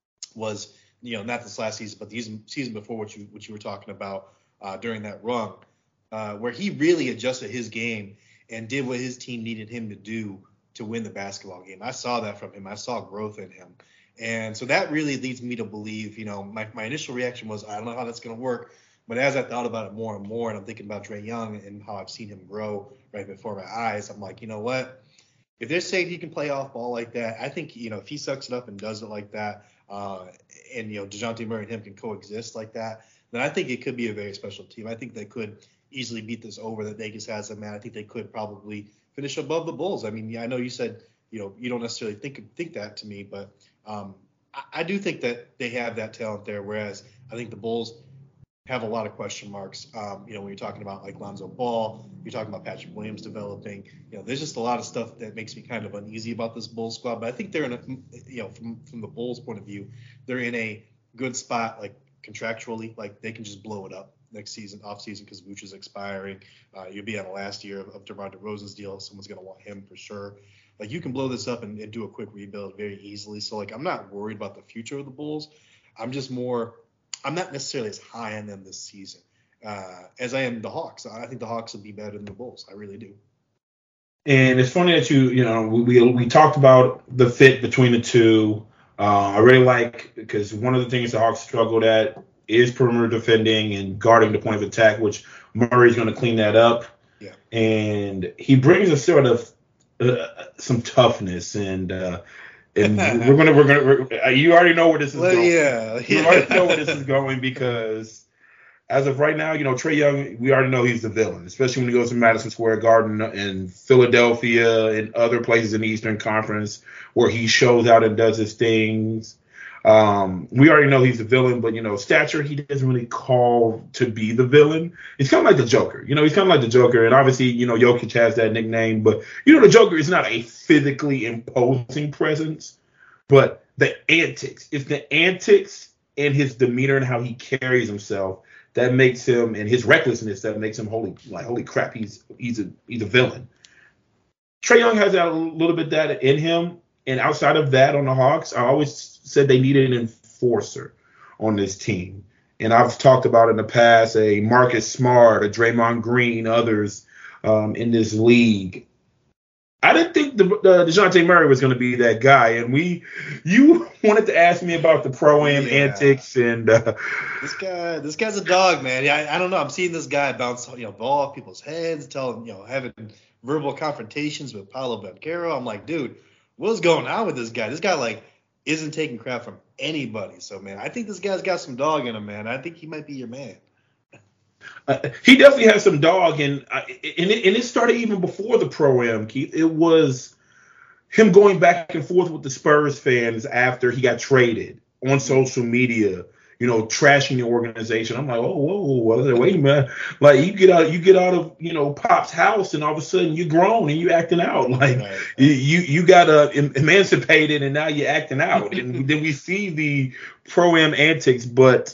was, you know, not this last season, but the season, season before, what you, what you were talking about uh, during that run, uh, where he really adjusted his game and did what his team needed him to do to win the basketball game. I saw that from him. I saw growth in him. And so that really leads me to believe, you know, my, my initial reaction was, I don't know how that's going to work. But as I thought about it more and more, and I'm thinking about Trae Young and how I've seen him grow right before my eyes, I'm like, you know what? If they're saying he can play off ball like that, I think, you know, if he sucks it up and does it like that, uh, and, you know, DeJounte Murray and him can coexist like that, then I think it could be a very special team. I think they could easily beat this over that Vegas has them at. I think they could probably finish above the Bulls. I mean, yeah, I know you said, you know, you don't necessarily think think that to me, but um, I, I do think that they have that talent there, whereas I think the Bulls have a lot of question marks. Um, you know, when you're talking about like Lonzo Ball, you're talking about Patrick Williams developing, you know, there's just a lot of stuff that makes me kind of uneasy about this Bulls squad. But I think they're in a, you know, from, from the Bulls point of view, they're in a good spot, like contractually, like they can just blow it up next season, off season, because Vooch is expiring. Uh, you'll be on the last year of, of DeMar DeRozan's deal. Someone's going to want him for sure. Like you can blow this up and, and do a quick rebuild very easily. So like, I'm not worried about the future of the Bulls. I'm just more, I'm not necessarily as high on them this season uh, as I am the Hawks. I think the Hawks will be better than the Bulls. I really do. And it's funny that you, you know, we we, we talked about the fit between the two. Uh, I really like, because one of the things the Hawks struggled at is perimeter defending and guarding the point of attack, which Murray's going to clean that up. Yeah. And he brings a sort of uh, some toughness, and uh, and we're gonna we're gonna we're, you already know where this is well, going. Yeah, yeah. You already know where this is going, because as of right now, you know, Trae Young, we already know he's the villain, especially when he goes to Madison Square Garden and Philadelphia and other places in the Eastern Conference where he shows out and does his things. Um, we already know he's the villain, but, you know, stature, he doesn't really call to be the villain. He's kind of like the Joker. You know, he's kind of like the Joker. And obviously, you know, Jokic has that nickname. But, you know, the Joker is not a physically imposing presence, but the antics. It's the antics and his demeanor and how he carries himself that makes him, and his recklessness that makes him holy, like, holy crap, he's he's a he's a villain. Trae Young has that a little bit that in him. And outside of that on the Hawks, I always said they needed an enforcer on this team. And I've talked about in the past a Marcus Smart, a Draymond Green, others um, in this league. I didn't think the, uh, DeJounte Murray was going to be that guy. And we, you wanted to ask me about the pro-am yeah. antics. And uh, this guy, this guy's a dog, man. Yeah, I, I don't know. I'm seeing this guy bounce, you know, ball off people's heads, telling, you know, having verbal confrontations with Paolo Banchero. I'm like, dude, what's going on with this guy? This guy, like, isn't taking crap from anybody. So, man, I think this guy's got some dog in him, man. I think he might be your man. Uh, he definitely has some dog, and uh, and, it, and it started even before the Pro-Am, Keith. It was him going back and forth with the Spurs fans after he got traded on social media, you know, trashing the organization. I'm like, oh, whoa, whoa, wait a minute. Like, you get out, you get out of, you know, Pop's house, and all of a sudden you're grown and you acting out. Like, right. you you got uh, emancipated, and now you're acting out. And then we see the Pro-Am antics, but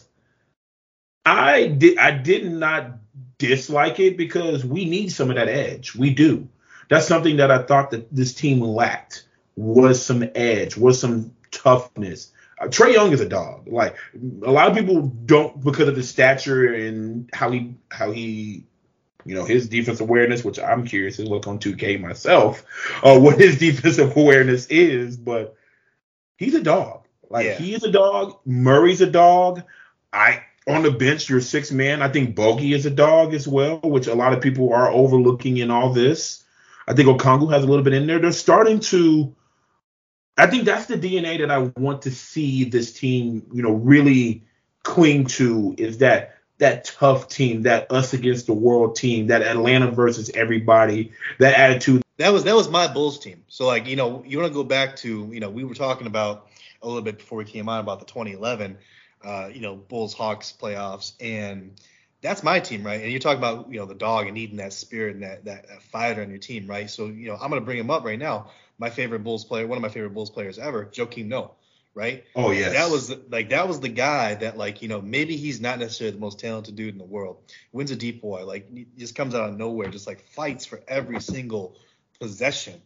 I did I did not dislike it, because we need some of that edge. We do. That's something that I thought that this team lacked, was some edge, was some toughness. Uh, Trae Young is a dog. Like, a lot of people don't, because of his stature and how he how he you know, his defensive awareness, which I'm curious to look on two K myself, uh, what his defensive awareness is, but he's a dog. Like, yeah. he is a dog. Murray's a dog. I on the bench, your sixth man, I think Bogey is a dog as well, which a lot of people are overlooking in all this. I think Okongwu has a little bit in there. They're starting to – I think that's the D N A that I want to see this team, you know, really cling to is that that tough team, that us against the world team, that Atlanta versus everybody, that attitude. That was that was my Bulls team. So like, you know, you want to go back to, you know, we were talking about a little bit before we came on about the twenty eleven, uh, you know, Bulls Hawks playoffs, and that's my team, right? And you're talking about, you know, the dog and needing that spirit and that, that that fighter on your team, right? So, you know, I'm gonna bring him up right now. My favorite Bulls player, one of my favorite Bulls players ever, Joakim Noah, right? Oh yes. That was like that was the guy that, like, you know, maybe he's not necessarily the most talented dude in the world. Wins a deep boy, like he just comes out of nowhere, just like fights for every single possession.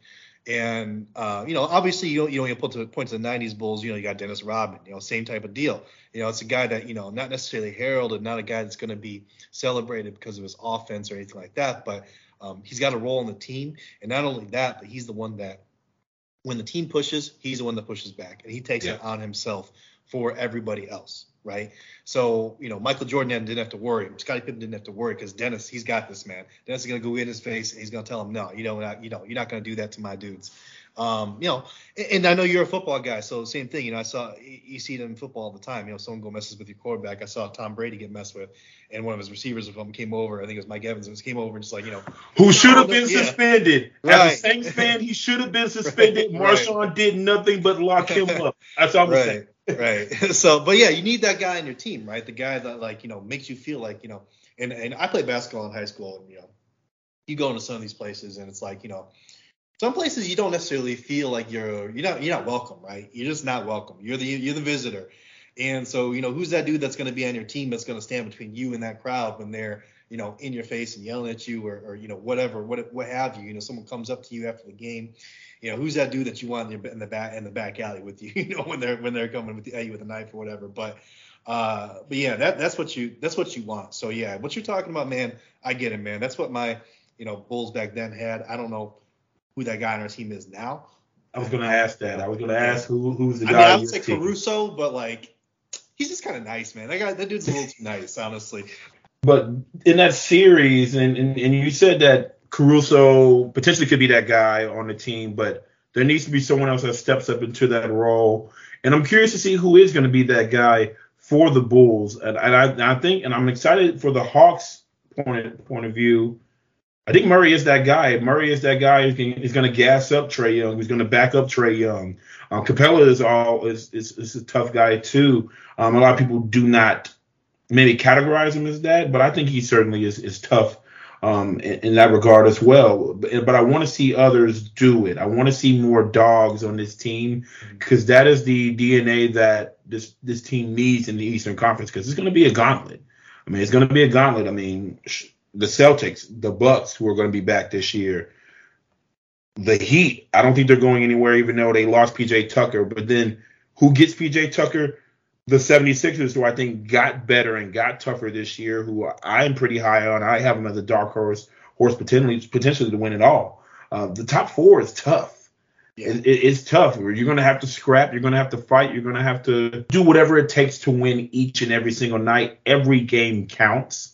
And uh, you know, obviously you don't you don't even put to point to the nineties Bulls, you know, you got Dennis Rodman, you know, same type of deal. You know, it's a guy that, you know, not necessarily heralded, not a guy that's going to be celebrated because of his offense or anything like that, but um, he's got a role in the team. And not only that, but he's the one that when the team pushes, he's the one that pushes back, and he takes yeah. it on himself for everybody else, right? So, you know, Michael Jordan didn't have to worry. Scottie Pippen didn't have to worry because Dennis, he's got this, man. Dennis is going to go in his face, and he's going to tell him, no, you know, not, you know, you're not going to do that to my dudes. Um, you know, and, and I know you're a football guy, so same thing. You know, I saw you see it in football all the time. You know, someone go messes with your quarterback. I saw Tom Brady get messed with, and one of his receivers of him came over. I think it was Mike Evans. And came over and just like, you know, who should have been yeah. suspended. Right. As a Saints fan, he should have been suspended. Right. Marshawn did nothing but lock him up. That's all I'm right. saying. Right. So, but yeah, you need that guy in your team, right? The guy that, like, you know, makes you feel like, you know, and, and I played basketball in high school, and, you know, you go into some of these places and it's like, you know, some places you don't necessarily feel like you're you're not you're not welcome, right? You're just not welcome. You're the you're the visitor. And so, you know, who's that dude that's going to be on your team that's going to stand between you and that crowd when they're, you know, in your face and yelling at you, or, or you know, whatever, what what have you? You know, someone comes up to you after the game. You know, who's that dude that you want in, your, in the back in the back alley with you? You know, when they're when they're coming with the, at you with a knife or whatever. But uh, but yeah, that that's what you that's what you want. So yeah, what you're talking about, man, I get it, man. That's what my, you know, Bulls back then had. I don't know who that guy on our team is now. I was gonna ask that. I was gonna ask who who's the I guy. mean, I would say team. Caruso, but like, he's just kind of nice, man. That guy, that dude's a little too nice, honestly. But in that series, and, and and you said that Caruso potentially could be that guy on the team, but there needs to be someone else that steps up into that role. And I'm curious to see who is going to be that guy for the Bulls. And, and I, and I think, and I'm excited for the Hawks' point of, point of view. I think Murray is that guy. Murray is that guy who's going to gas up Trae Young, who's going to back up Trae Young. Um, Capella is all is, is is a tough guy too. Um, a lot of people do not maybe categorize him as that, but I think he certainly is is tough um, in, in that regard as well. But, but I want to see others do it. I want to see more dogs on this team, because that is the D N A that this this team needs in the Eastern Conference, because it's going to be a gauntlet. I mean, it's going to be a gauntlet. I mean, sh- the Celtics, the Bucks, who are going to be back this year, the Heat, I don't think they're going anywhere, even though they lost P J Tucker. But then who gets P J Tucker? The seventy-sixers, who I think got better and got tougher this year, who I'm pretty high on. I have them as a dark horse, horse potentially, potentially to win it all. Uh, the top four is tough. Yeah. It, it, it's tough. You're going to have to scrap. You're going to have to fight. You're going to have to do whatever it takes to win each and every single night. Every game counts.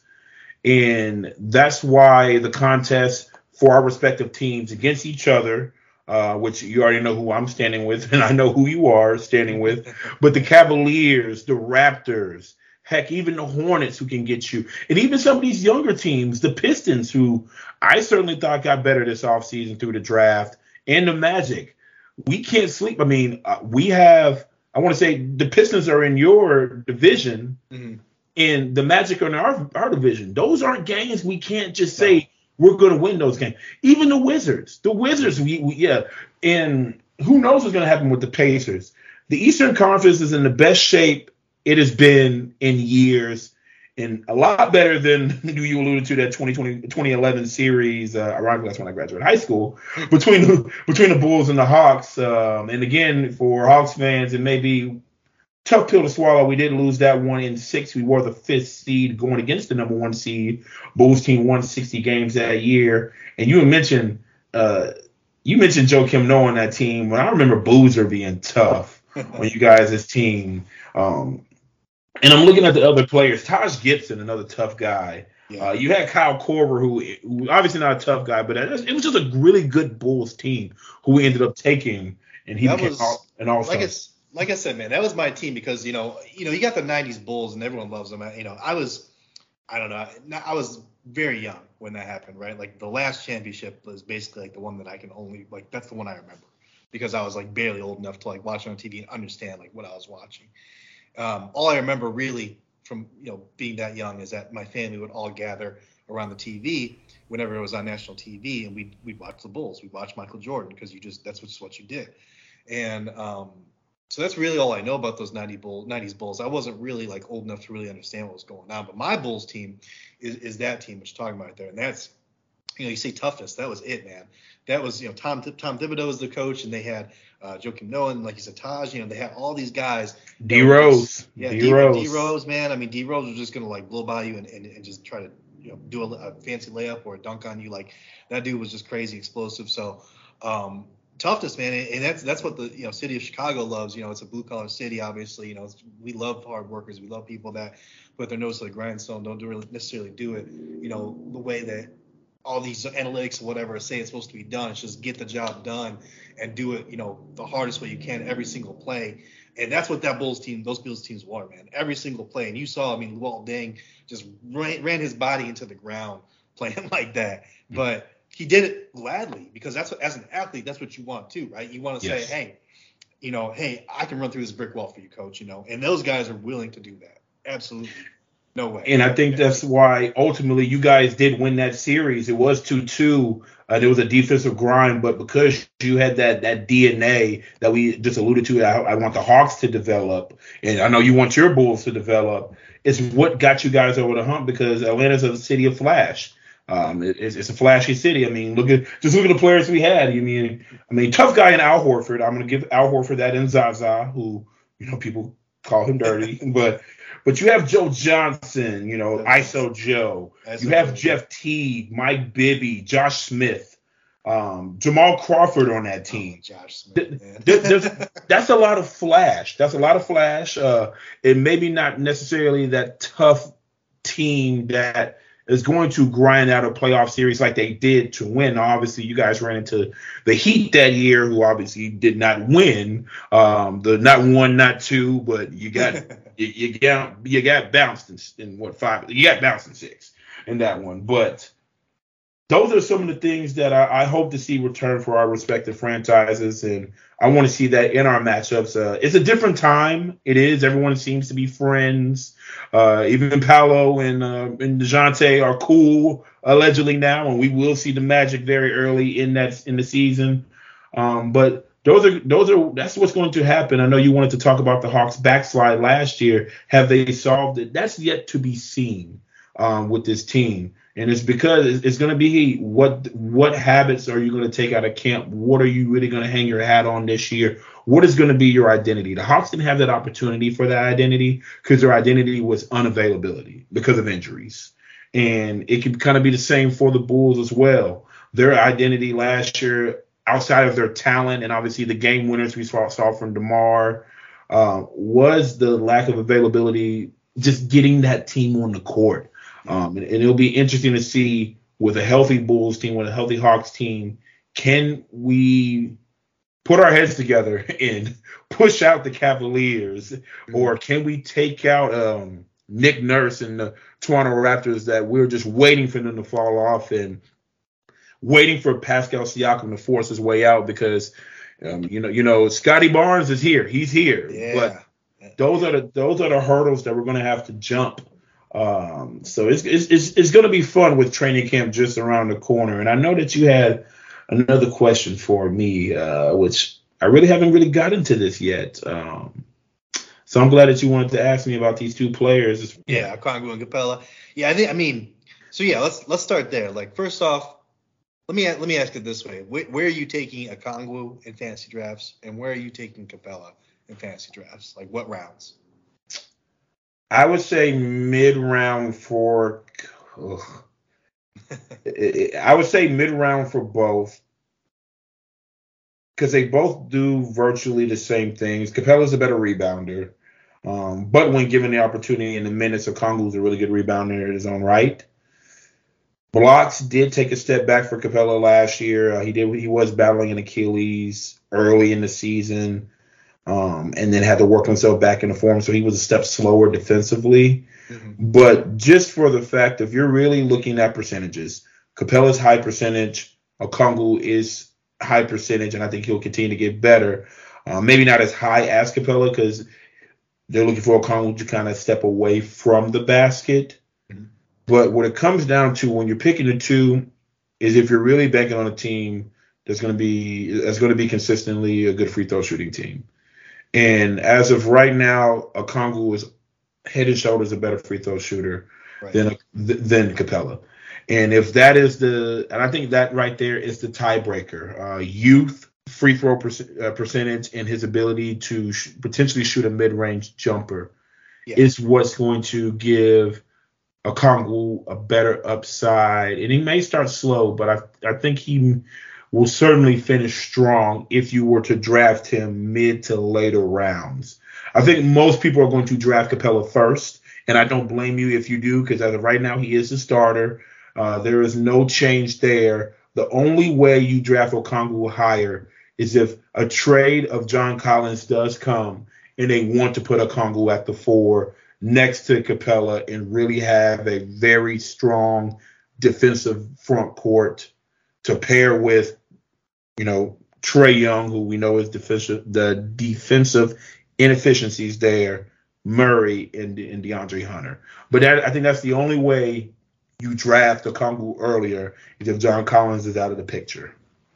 And that's why the contest for our respective teams against each other, uh, which you already know who I'm standing with, and I know who you are standing with, but the Cavaliers, the Raptors, heck, even the Hornets, who can get you, and even some of these younger teams, the Pistons, who I certainly thought got better this offseason through the draft, and the Magic. We can't sleep. I mean, uh, we have, I want to say the Pistons are in your division, mm-hmm. and the Magic are in our, our division. Those aren't games we can't just say we're going to win those games. Even the Wizards, the Wizards, we, we yeah. And who knows what's going to happen with the Pacers? The Eastern Conference is in the best shape it has been in years, and a lot better than you alluded to that twenty twenty, twenty eleven series. Uh, ironically, that's when I graduated high school, between the, between the Bulls and the Hawks. Um, and again, for Hawks fans, it may be tough pill to swallow. We did lose that one in six. We were the fifth seed going against the number one seed. Bulls team won sixty games that year. And you mentioned uh, you mentioned Joakim Noah on that team. When I remember Boozer being tough on you guys' team. Um, and I'm looking at the other players. Taj Gibson, another tough guy. Yeah. Uh, you had Kyle Korver, who, who obviously not a tough guy, but it was, it was just a really good Bulls team who we ended up taking, and he that became was, all, an all-star. Like it's like I said, man, that was my team because you know, you know, you got the nineties Bulls and everyone loves them. You know, I was, I don't know, I was very young when that happened, right? Like the last championship was basically like the one that I can only like. That's the one I remember because I was like barely old enough to like watch it on T V and understand like what I was watching. Um, all I remember really from you know being that young is that my family would all gather around the T V whenever it was on national T V, and we'd we'd watch the Bulls, we'd watch Michael Jordan because you just that's just what you did, and um, so that's really all I know about those ninety Bull, nineties Bulls. I wasn't really like old enough to really understand what was going on, but my Bulls team is is that team that you're talking about right there, and that's you know you say toughness, that was it, man. That was you know Tom Tom Thibodeau was the coach, and they had uh, Joakim Noah, and like you said, Taj. You know they had all these guys. D Rose, yeah, D Rose, D Rose, man. I mean, D Rose was just gonna like blow by you and, and, and just try to you know do a, a fancy layup or a dunk on you. Like that dude was just crazy explosive. So um, toughness, man, and that's that's what the you know city of Chicago loves. You know, it's a blue collar city, obviously. You know, it's, we love hard workers. We love people that put their nose to the grindstone. Don't do really necessarily do it. You know, the way that all these analytics or whatever say it's supposed to be done. It's just get the job done and do it, you know, the hardest way you can every single play. And that's what that Bulls team, those Bulls teams were, man. Every single play. And you saw, I mean, Luol Deng just ran, ran his body into the ground playing like that. But he did it gladly because that's what, as an athlete, that's what you want too, right? You want to yes. say, hey, you know, hey, I can run through this brick wall for you, coach, you know. And those guys are willing to do that. Absolutely. No way. And I think that's why ultimately you guys did win that series. It was two two. Uh, there was a defensive grind, but because you had that that D N A that we just alluded to, I, I want the Hawks to develop, and I know you want your Bulls to develop. It's what got you guys over the hump because Atlanta's a city of flash. Um, it, it's, it's a flashy city. I mean, look at just look at the players we had. I mean, I mean, tough guy in Al Horford. I'm going to give Al Horford that and Zaza, who you know people call him dirty, but. But you have Joe Johnson, you know, I S O Joe. That's you have Jeff Teague, Mike Bibby, Josh Smith, um, Jamal Crawford on that team. Oh, Josh Smith, man. That's a lot of flash. That's a lot of flash. Uh, it maybe not necessarily that tough team that is going to grind out a playoff series like they did to win. Obviously, you guys ran into the Heat that year, who obviously did not win. Um, the not one, not two, but you got you, you got you got bounced in, in what five? You got bounced in six in that one. But those are some of the things that I, I hope to see return for our respective franchises, and I want to see that in our matchups. Uh, it's a different time. It is. Everyone seems to be friends. Uh, even Paolo and uh, and DeJounte are cool allegedly now, and we will see the Magic very early in that in the season. Um, but those are those are that's what's going to happen. I know you wanted to talk about the Hawks backslide last year. Have they solved it? That's yet to be seen um, with this team. And it's because it's going to be what what habits are you going to take out of camp? What are you really going to hang your hat on this year? What is going to be your identity? The Hawks didn't have that opportunity for that identity because their identity was unavailability because of injuries. And it can kind of be the same for the Bulls as well. Their identity last year, outside of their talent and obviously the game winners we saw, saw from DeMar, uh, was the lack of availability, just getting that team on the court. Um, and, and it'll be interesting to see with a healthy Bulls team, with a healthy Hawks team, can we put our heads together and push out the Cavaliers, or can we take out um, Nick Nurse and the Toronto Raptors that we're just waiting for them to fall off and waiting for Pascal Siakam to force his way out because um, you know you know Scotty Barnes is here, he's here, yeah. but those are the those are the hurdles that we're going to have to jump. Um, so it's, it's, it's, it's going to be fun with training camp just around the corner. And I know that you had another question for me, uh, which I really haven't really got into this yet. Um, so I'm glad that you wanted to ask me about these two players. Yeah, Okongwu and Capella. Yeah, I think, I mean, so yeah, let's, let's start there. Like, first off, let me, let me ask it this way. Where, where are you taking Okongwu in fantasy drafts, and where are you taking Capella in fantasy drafts? Like, what rounds? I would say mid-round for I would say mid-round for both because they both do virtually the same things. Capella's a better rebounder, um, but when given the opportunity in the minutes, Okongwu's a really good rebounder in his own right. Blocks did take a step back for Capella last year. Uh, he did he was battling an Achilles early in the season. um, and then had to work himself back into form. So he was a step slower defensively. Mm-hmm. But just for the fact, if you're really looking at percentages, Capella's high percentage, Okongwu is high percentage, and I think he'll continue to get better. Uh, maybe not as high as Capella because they're looking for Okongwu to kind of step away from the basket. Mm-hmm. But what it comes down to when you're picking the two is if you're really banking on a team that's going to be that's going to be consistently a good free throw shooting team. And as of right now, Okongwu is head and shoulders a better free throw shooter right. than than Capella. And if that is the, and I think that right there is the tiebreaker. Uh, youth, free throw per, uh, percentage, and his ability to sh- potentially shoot a mid-range jumper yeah. is what's going to give Okongwu a better upside. And he may start slow, but I I think he will certainly finish strong if you were to draft him mid to later rounds. I think most people are going to draft Capella first, and I don't blame you if you do, because as of right now, he is the starter. Uh, there is no change there. The only way you draft Okongwu higher is if a trade of John Collins does come and they want to put Okongwu at the four next to Capella and really have a very strong defensive front court to pair with, you know, Trae Young, who we know is defensive, the defensive inefficiencies there, Murray and, and DeAndre Hunter. But that, I think that's the only way you draft Okongwu earlier is if John Collins is out of the picture.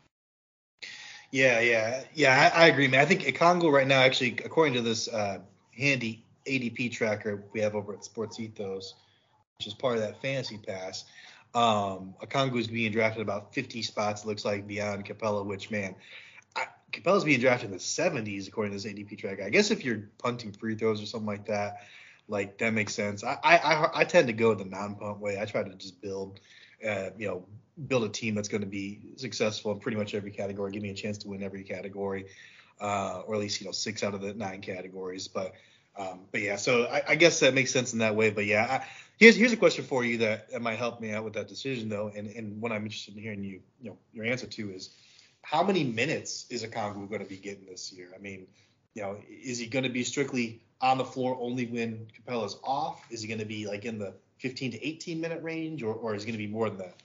Yeah, yeah, yeah. I, I agree, man. I think Okongwu right now, actually, according to this uh, handy A D P tracker we have over at Sports Ethos, which is part of that fantasy pass, um, Okongwu is being drafted about fifty spots, it looks like, beyond Capella, which, man, I, Capella's being drafted in the seventies, according to this A D P tracker. I guess if you're punting free throws or something like that, like, that makes sense. I I, I tend to go the non-punt way. I try to just build, uh, you know, build a team that's going to be successful in pretty much every category, give me a chance to win every category, uh, or at least, you know, six out of the nine categories. But, um, but yeah, so I, I guess that makes sense in that way. But yeah, I, here's here's a question for you that, that might help me out with that decision, though, and and what I'm interested in hearing you, you know, your answer to is, how many minutes is Okongwu going to be getting this year? I mean, you know, is he going to be strictly on the floor only when Capella's off? Is he going to be like in the fifteen to eighteen minute range, or, or is he going to be more than that?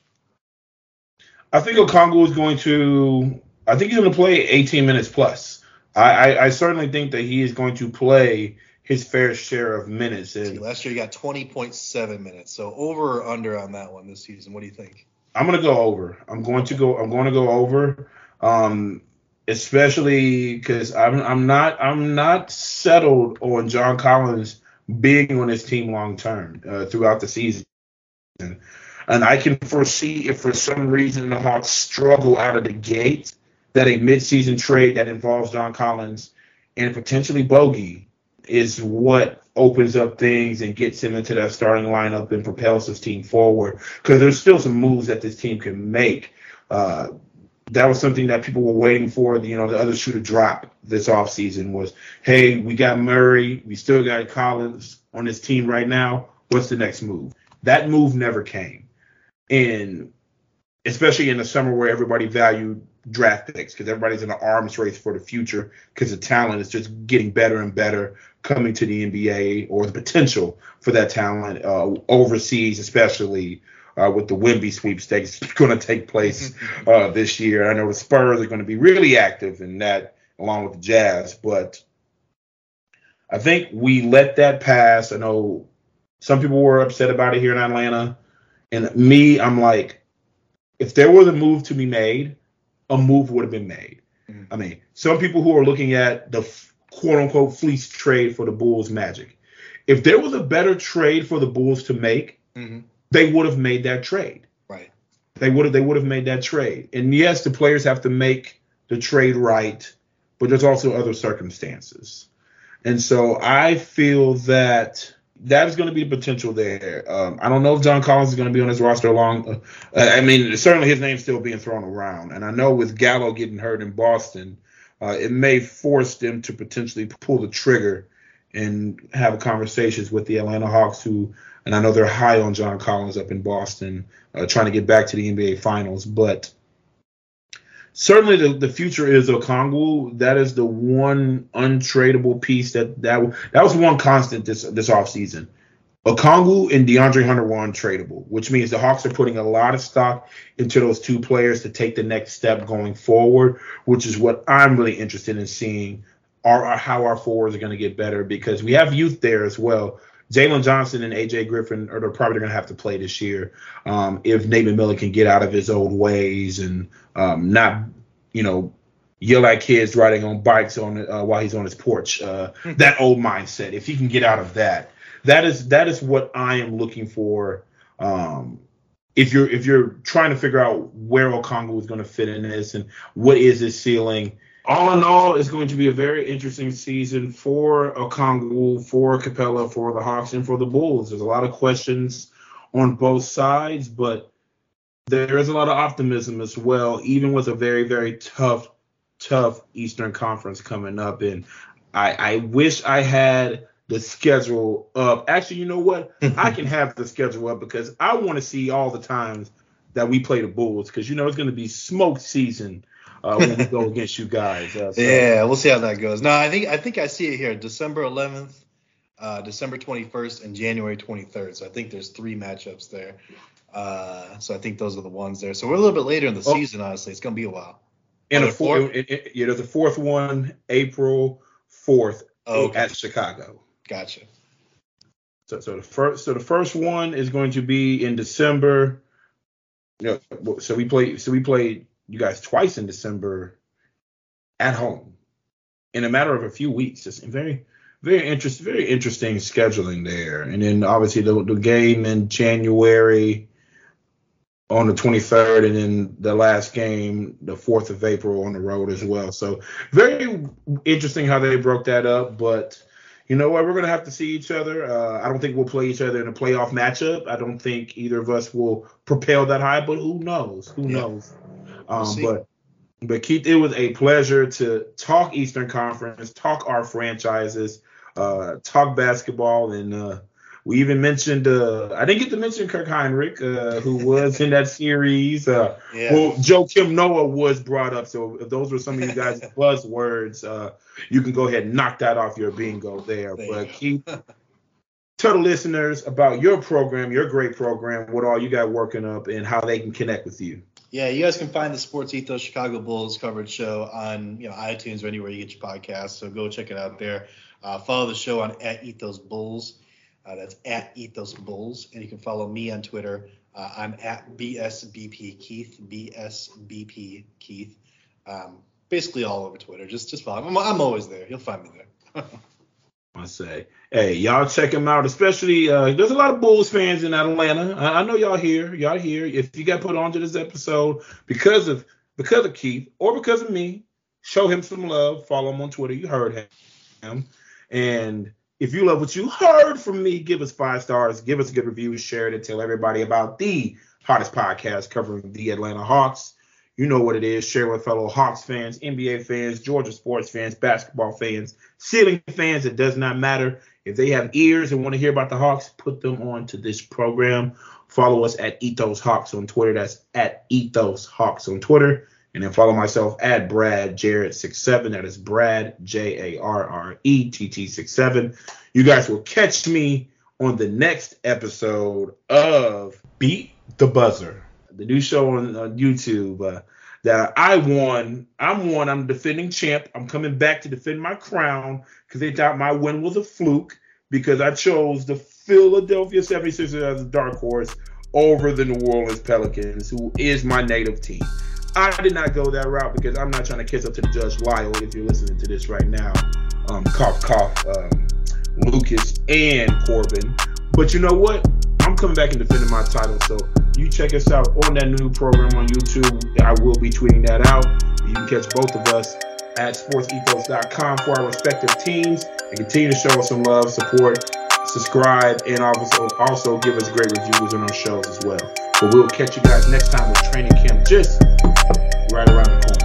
I think Okongwu is going to, I think he's going to play eighteen minutes plus. I, I, I certainly think that he is going to play his fair share of minutes. And See, last year he got twenty point seven minutes. So over or under on that one this season? What do you think? I'm going to go over. I'm going to go, I'm going to go over. Um, especially because I'm I'm not I'm not settled on John Collins being on his team long term uh, throughout the season, and I can foresee if for some reason the Hawks struggle out of the gate, that a midseason trade that involves John Collins and potentially Bogey is what opens up things and gets him into that starting lineup and propels his team forward, because there's still some moves that this team can make. Uh, That was something that people were waiting for. You know, the other shoe to drop this offseason was, hey, we got Murray. We still got Collins on this team right now. What's the next move? That move never came. And especially in the summer where everybody valued draft picks, because everybody's in an arms race for the future because the talent is just getting better and better coming to the N B A, or the potential for that talent uh, overseas, especially Uh, with the Wemby sweepstakes going to take place uh, this year. I know the Spurs are going to be really active in that, along with the Jazz. But I think we let that pass. I know some people were upset about it here in Atlanta. And me, I'm like, if there was a move to be made, a move would have been made. Mm-hmm. I mean, some people who are looking at the quote-unquote fleece trade for the Bulls Magic, if there was a better trade for the Bulls to make, mm-hmm. they would have made that trade. Right. They would have they would have made that trade. And yes, the players have to make the trade right, but there's also other circumstances. And so I feel that that is going to be the potential there. Um, I don't know if John Collins is going to be on his roster long. Uh, I mean, certainly his name's still being thrown around. And I know with Gallo getting hurt in Boston, uh, it may force them to potentially pull the trigger and have conversations with the Atlanta Hawks, who, and I know they're high on John Collins up in Boston, uh, trying to get back to the N B A Finals. But certainly the, the future is Okongwu. That is the one untradeable piece that that, that was one constant this this offseason. Okongwu and DeAndre Hunter were untradeable, which means the Hawks are putting a lot of stock into those two players to take the next step going forward, which is what I'm really interested in seeing. Our, how our forwards are going to get better, because we have youth there as well. Jalen Johnson and A J Griffin are probably going to have to play this year um, if Nate McMillan can get out of his old ways and um, not, you know, yell at kids riding on bikes on uh, while he's on his porch. Uh, that old mindset. If he can get out of that, that is that is what I am looking for. Um, if you're if you're trying to figure out where Okongwu is going to fit in this and what is his ceiling. All in all, it's going to be a very interesting season for Okongwu, for Capella, for the Hawks, and for the Bulls. There's a lot of questions on both sides, but there is a lot of optimism as well, even with a very, very tough, tough Eastern Conference coming up. And I, I wish I had the schedule up. Actually, you know what? I can have the schedule up because I want to see all the times that we play the Bulls, because, you know, it's going to be smoke season. Uh, when we go against you guys. Uh, so. Yeah, we'll see how that goes. No, I think I think I see it here. December eleventh, uh, December twenty-first, and January twenty-third. So I think there's three matchups there. Uh, so I think those are the ones there. So we're a little bit later in the oh. season, honestly. It's going to be a while. And oh, a fourth, it, it, yeah, there's a fourth one, April fourth oh, okay. at Chicago. Gotcha. So so the first so the first one is going to be in December. You know, so we play so we played you guys twice in December at home in a matter of a few weeks. It's very, very interesting, very interesting scheduling there. And then obviously the, the game in January on the twenty-third, and then the last game, the fourth of April on the road as well. So very interesting how they broke that up. But you know what? We're going to have to see each other. Uh, I don't think we'll play each other in a playoff matchup. I don't think either of us will propel that high, but who knows? Who yeah. knows? Um, we'll but but Keith, it was a pleasure to talk Eastern Conference, talk our franchises, uh, talk basketball, and uh, we even mentioned uh, I didn't get to mention Kirk Hinrich, uh, who was in that series. Uh, yeah. Well, Joakim Noah was brought up, so if those were some of you guys' buzzwords, uh, you can go ahead and knock that off your bingo there. there but Keith, tell the listeners about your program, your great program, what all you got working up, and how they can connect with you. Yeah, you guys can find the Sports Ethos Chicago Bulls coverage show on you know iTunes or anywhere you get your podcasts. So go check it out there. Uh, follow the show on at Ethos Bulls. Uh, that's at Ethos Bulls. And you can follow me on Twitter. Uh, I'm at B S B P Keith, B S B P Keith. Um, basically all over Twitter. Just just follow. I'm, I'm always there. You'll find me there. I say, hey, y'all check him out. Especially, uh, there's a lot of Bulls fans in Atlanta. I, I know y'all here. Y'all here. If you got put onto this episode because of because of Keith or because of me, show him some love. Follow him on Twitter. You heard him. And if you love what you heard from me, give us five stars. Give us a good review. Share it and tell everybody about the hottest podcast covering the Atlanta Hawks. You know what it is. Share with fellow Hawks fans, N B A fans, Georgia sports fans, basketball fans, ceiling fans. It does not matter. If they have ears and want to hear about the Hawks, put them on to this program. Follow us at Ethos Hawks on Twitter. That's at Ethos Hawks on Twitter. And then follow myself at Brad Jarrett sixty-seven. That is Brad, J A R R E T T sixty-seven. You guys will catch me on the next episode of Beat the Buzzer, the new show on, on YouTube uh, that I won. I'm one. I'm defending champ. I'm coming back to defend my crown because they thought my win was a fluke because I chose the Philadelphia seventy-sixers as a dark horse over the New Orleans Pelicans, who is my native team. I did not go that route because I'm not trying to kiss up to the Judge Lyle if you're listening to this right now. Um, cough, cough, um, Lucas and Corbin. But you know what? I'm coming back and defending my title. So you check us out on that new program on YouTube. I will be tweeting that out. You can catch both of us at sports ethos dot com for our respective teams. And continue to show us some love, support, subscribe, and also, also give us great reviews on our shows as well. But we'll catch you guys next time with training camp just right around the corner.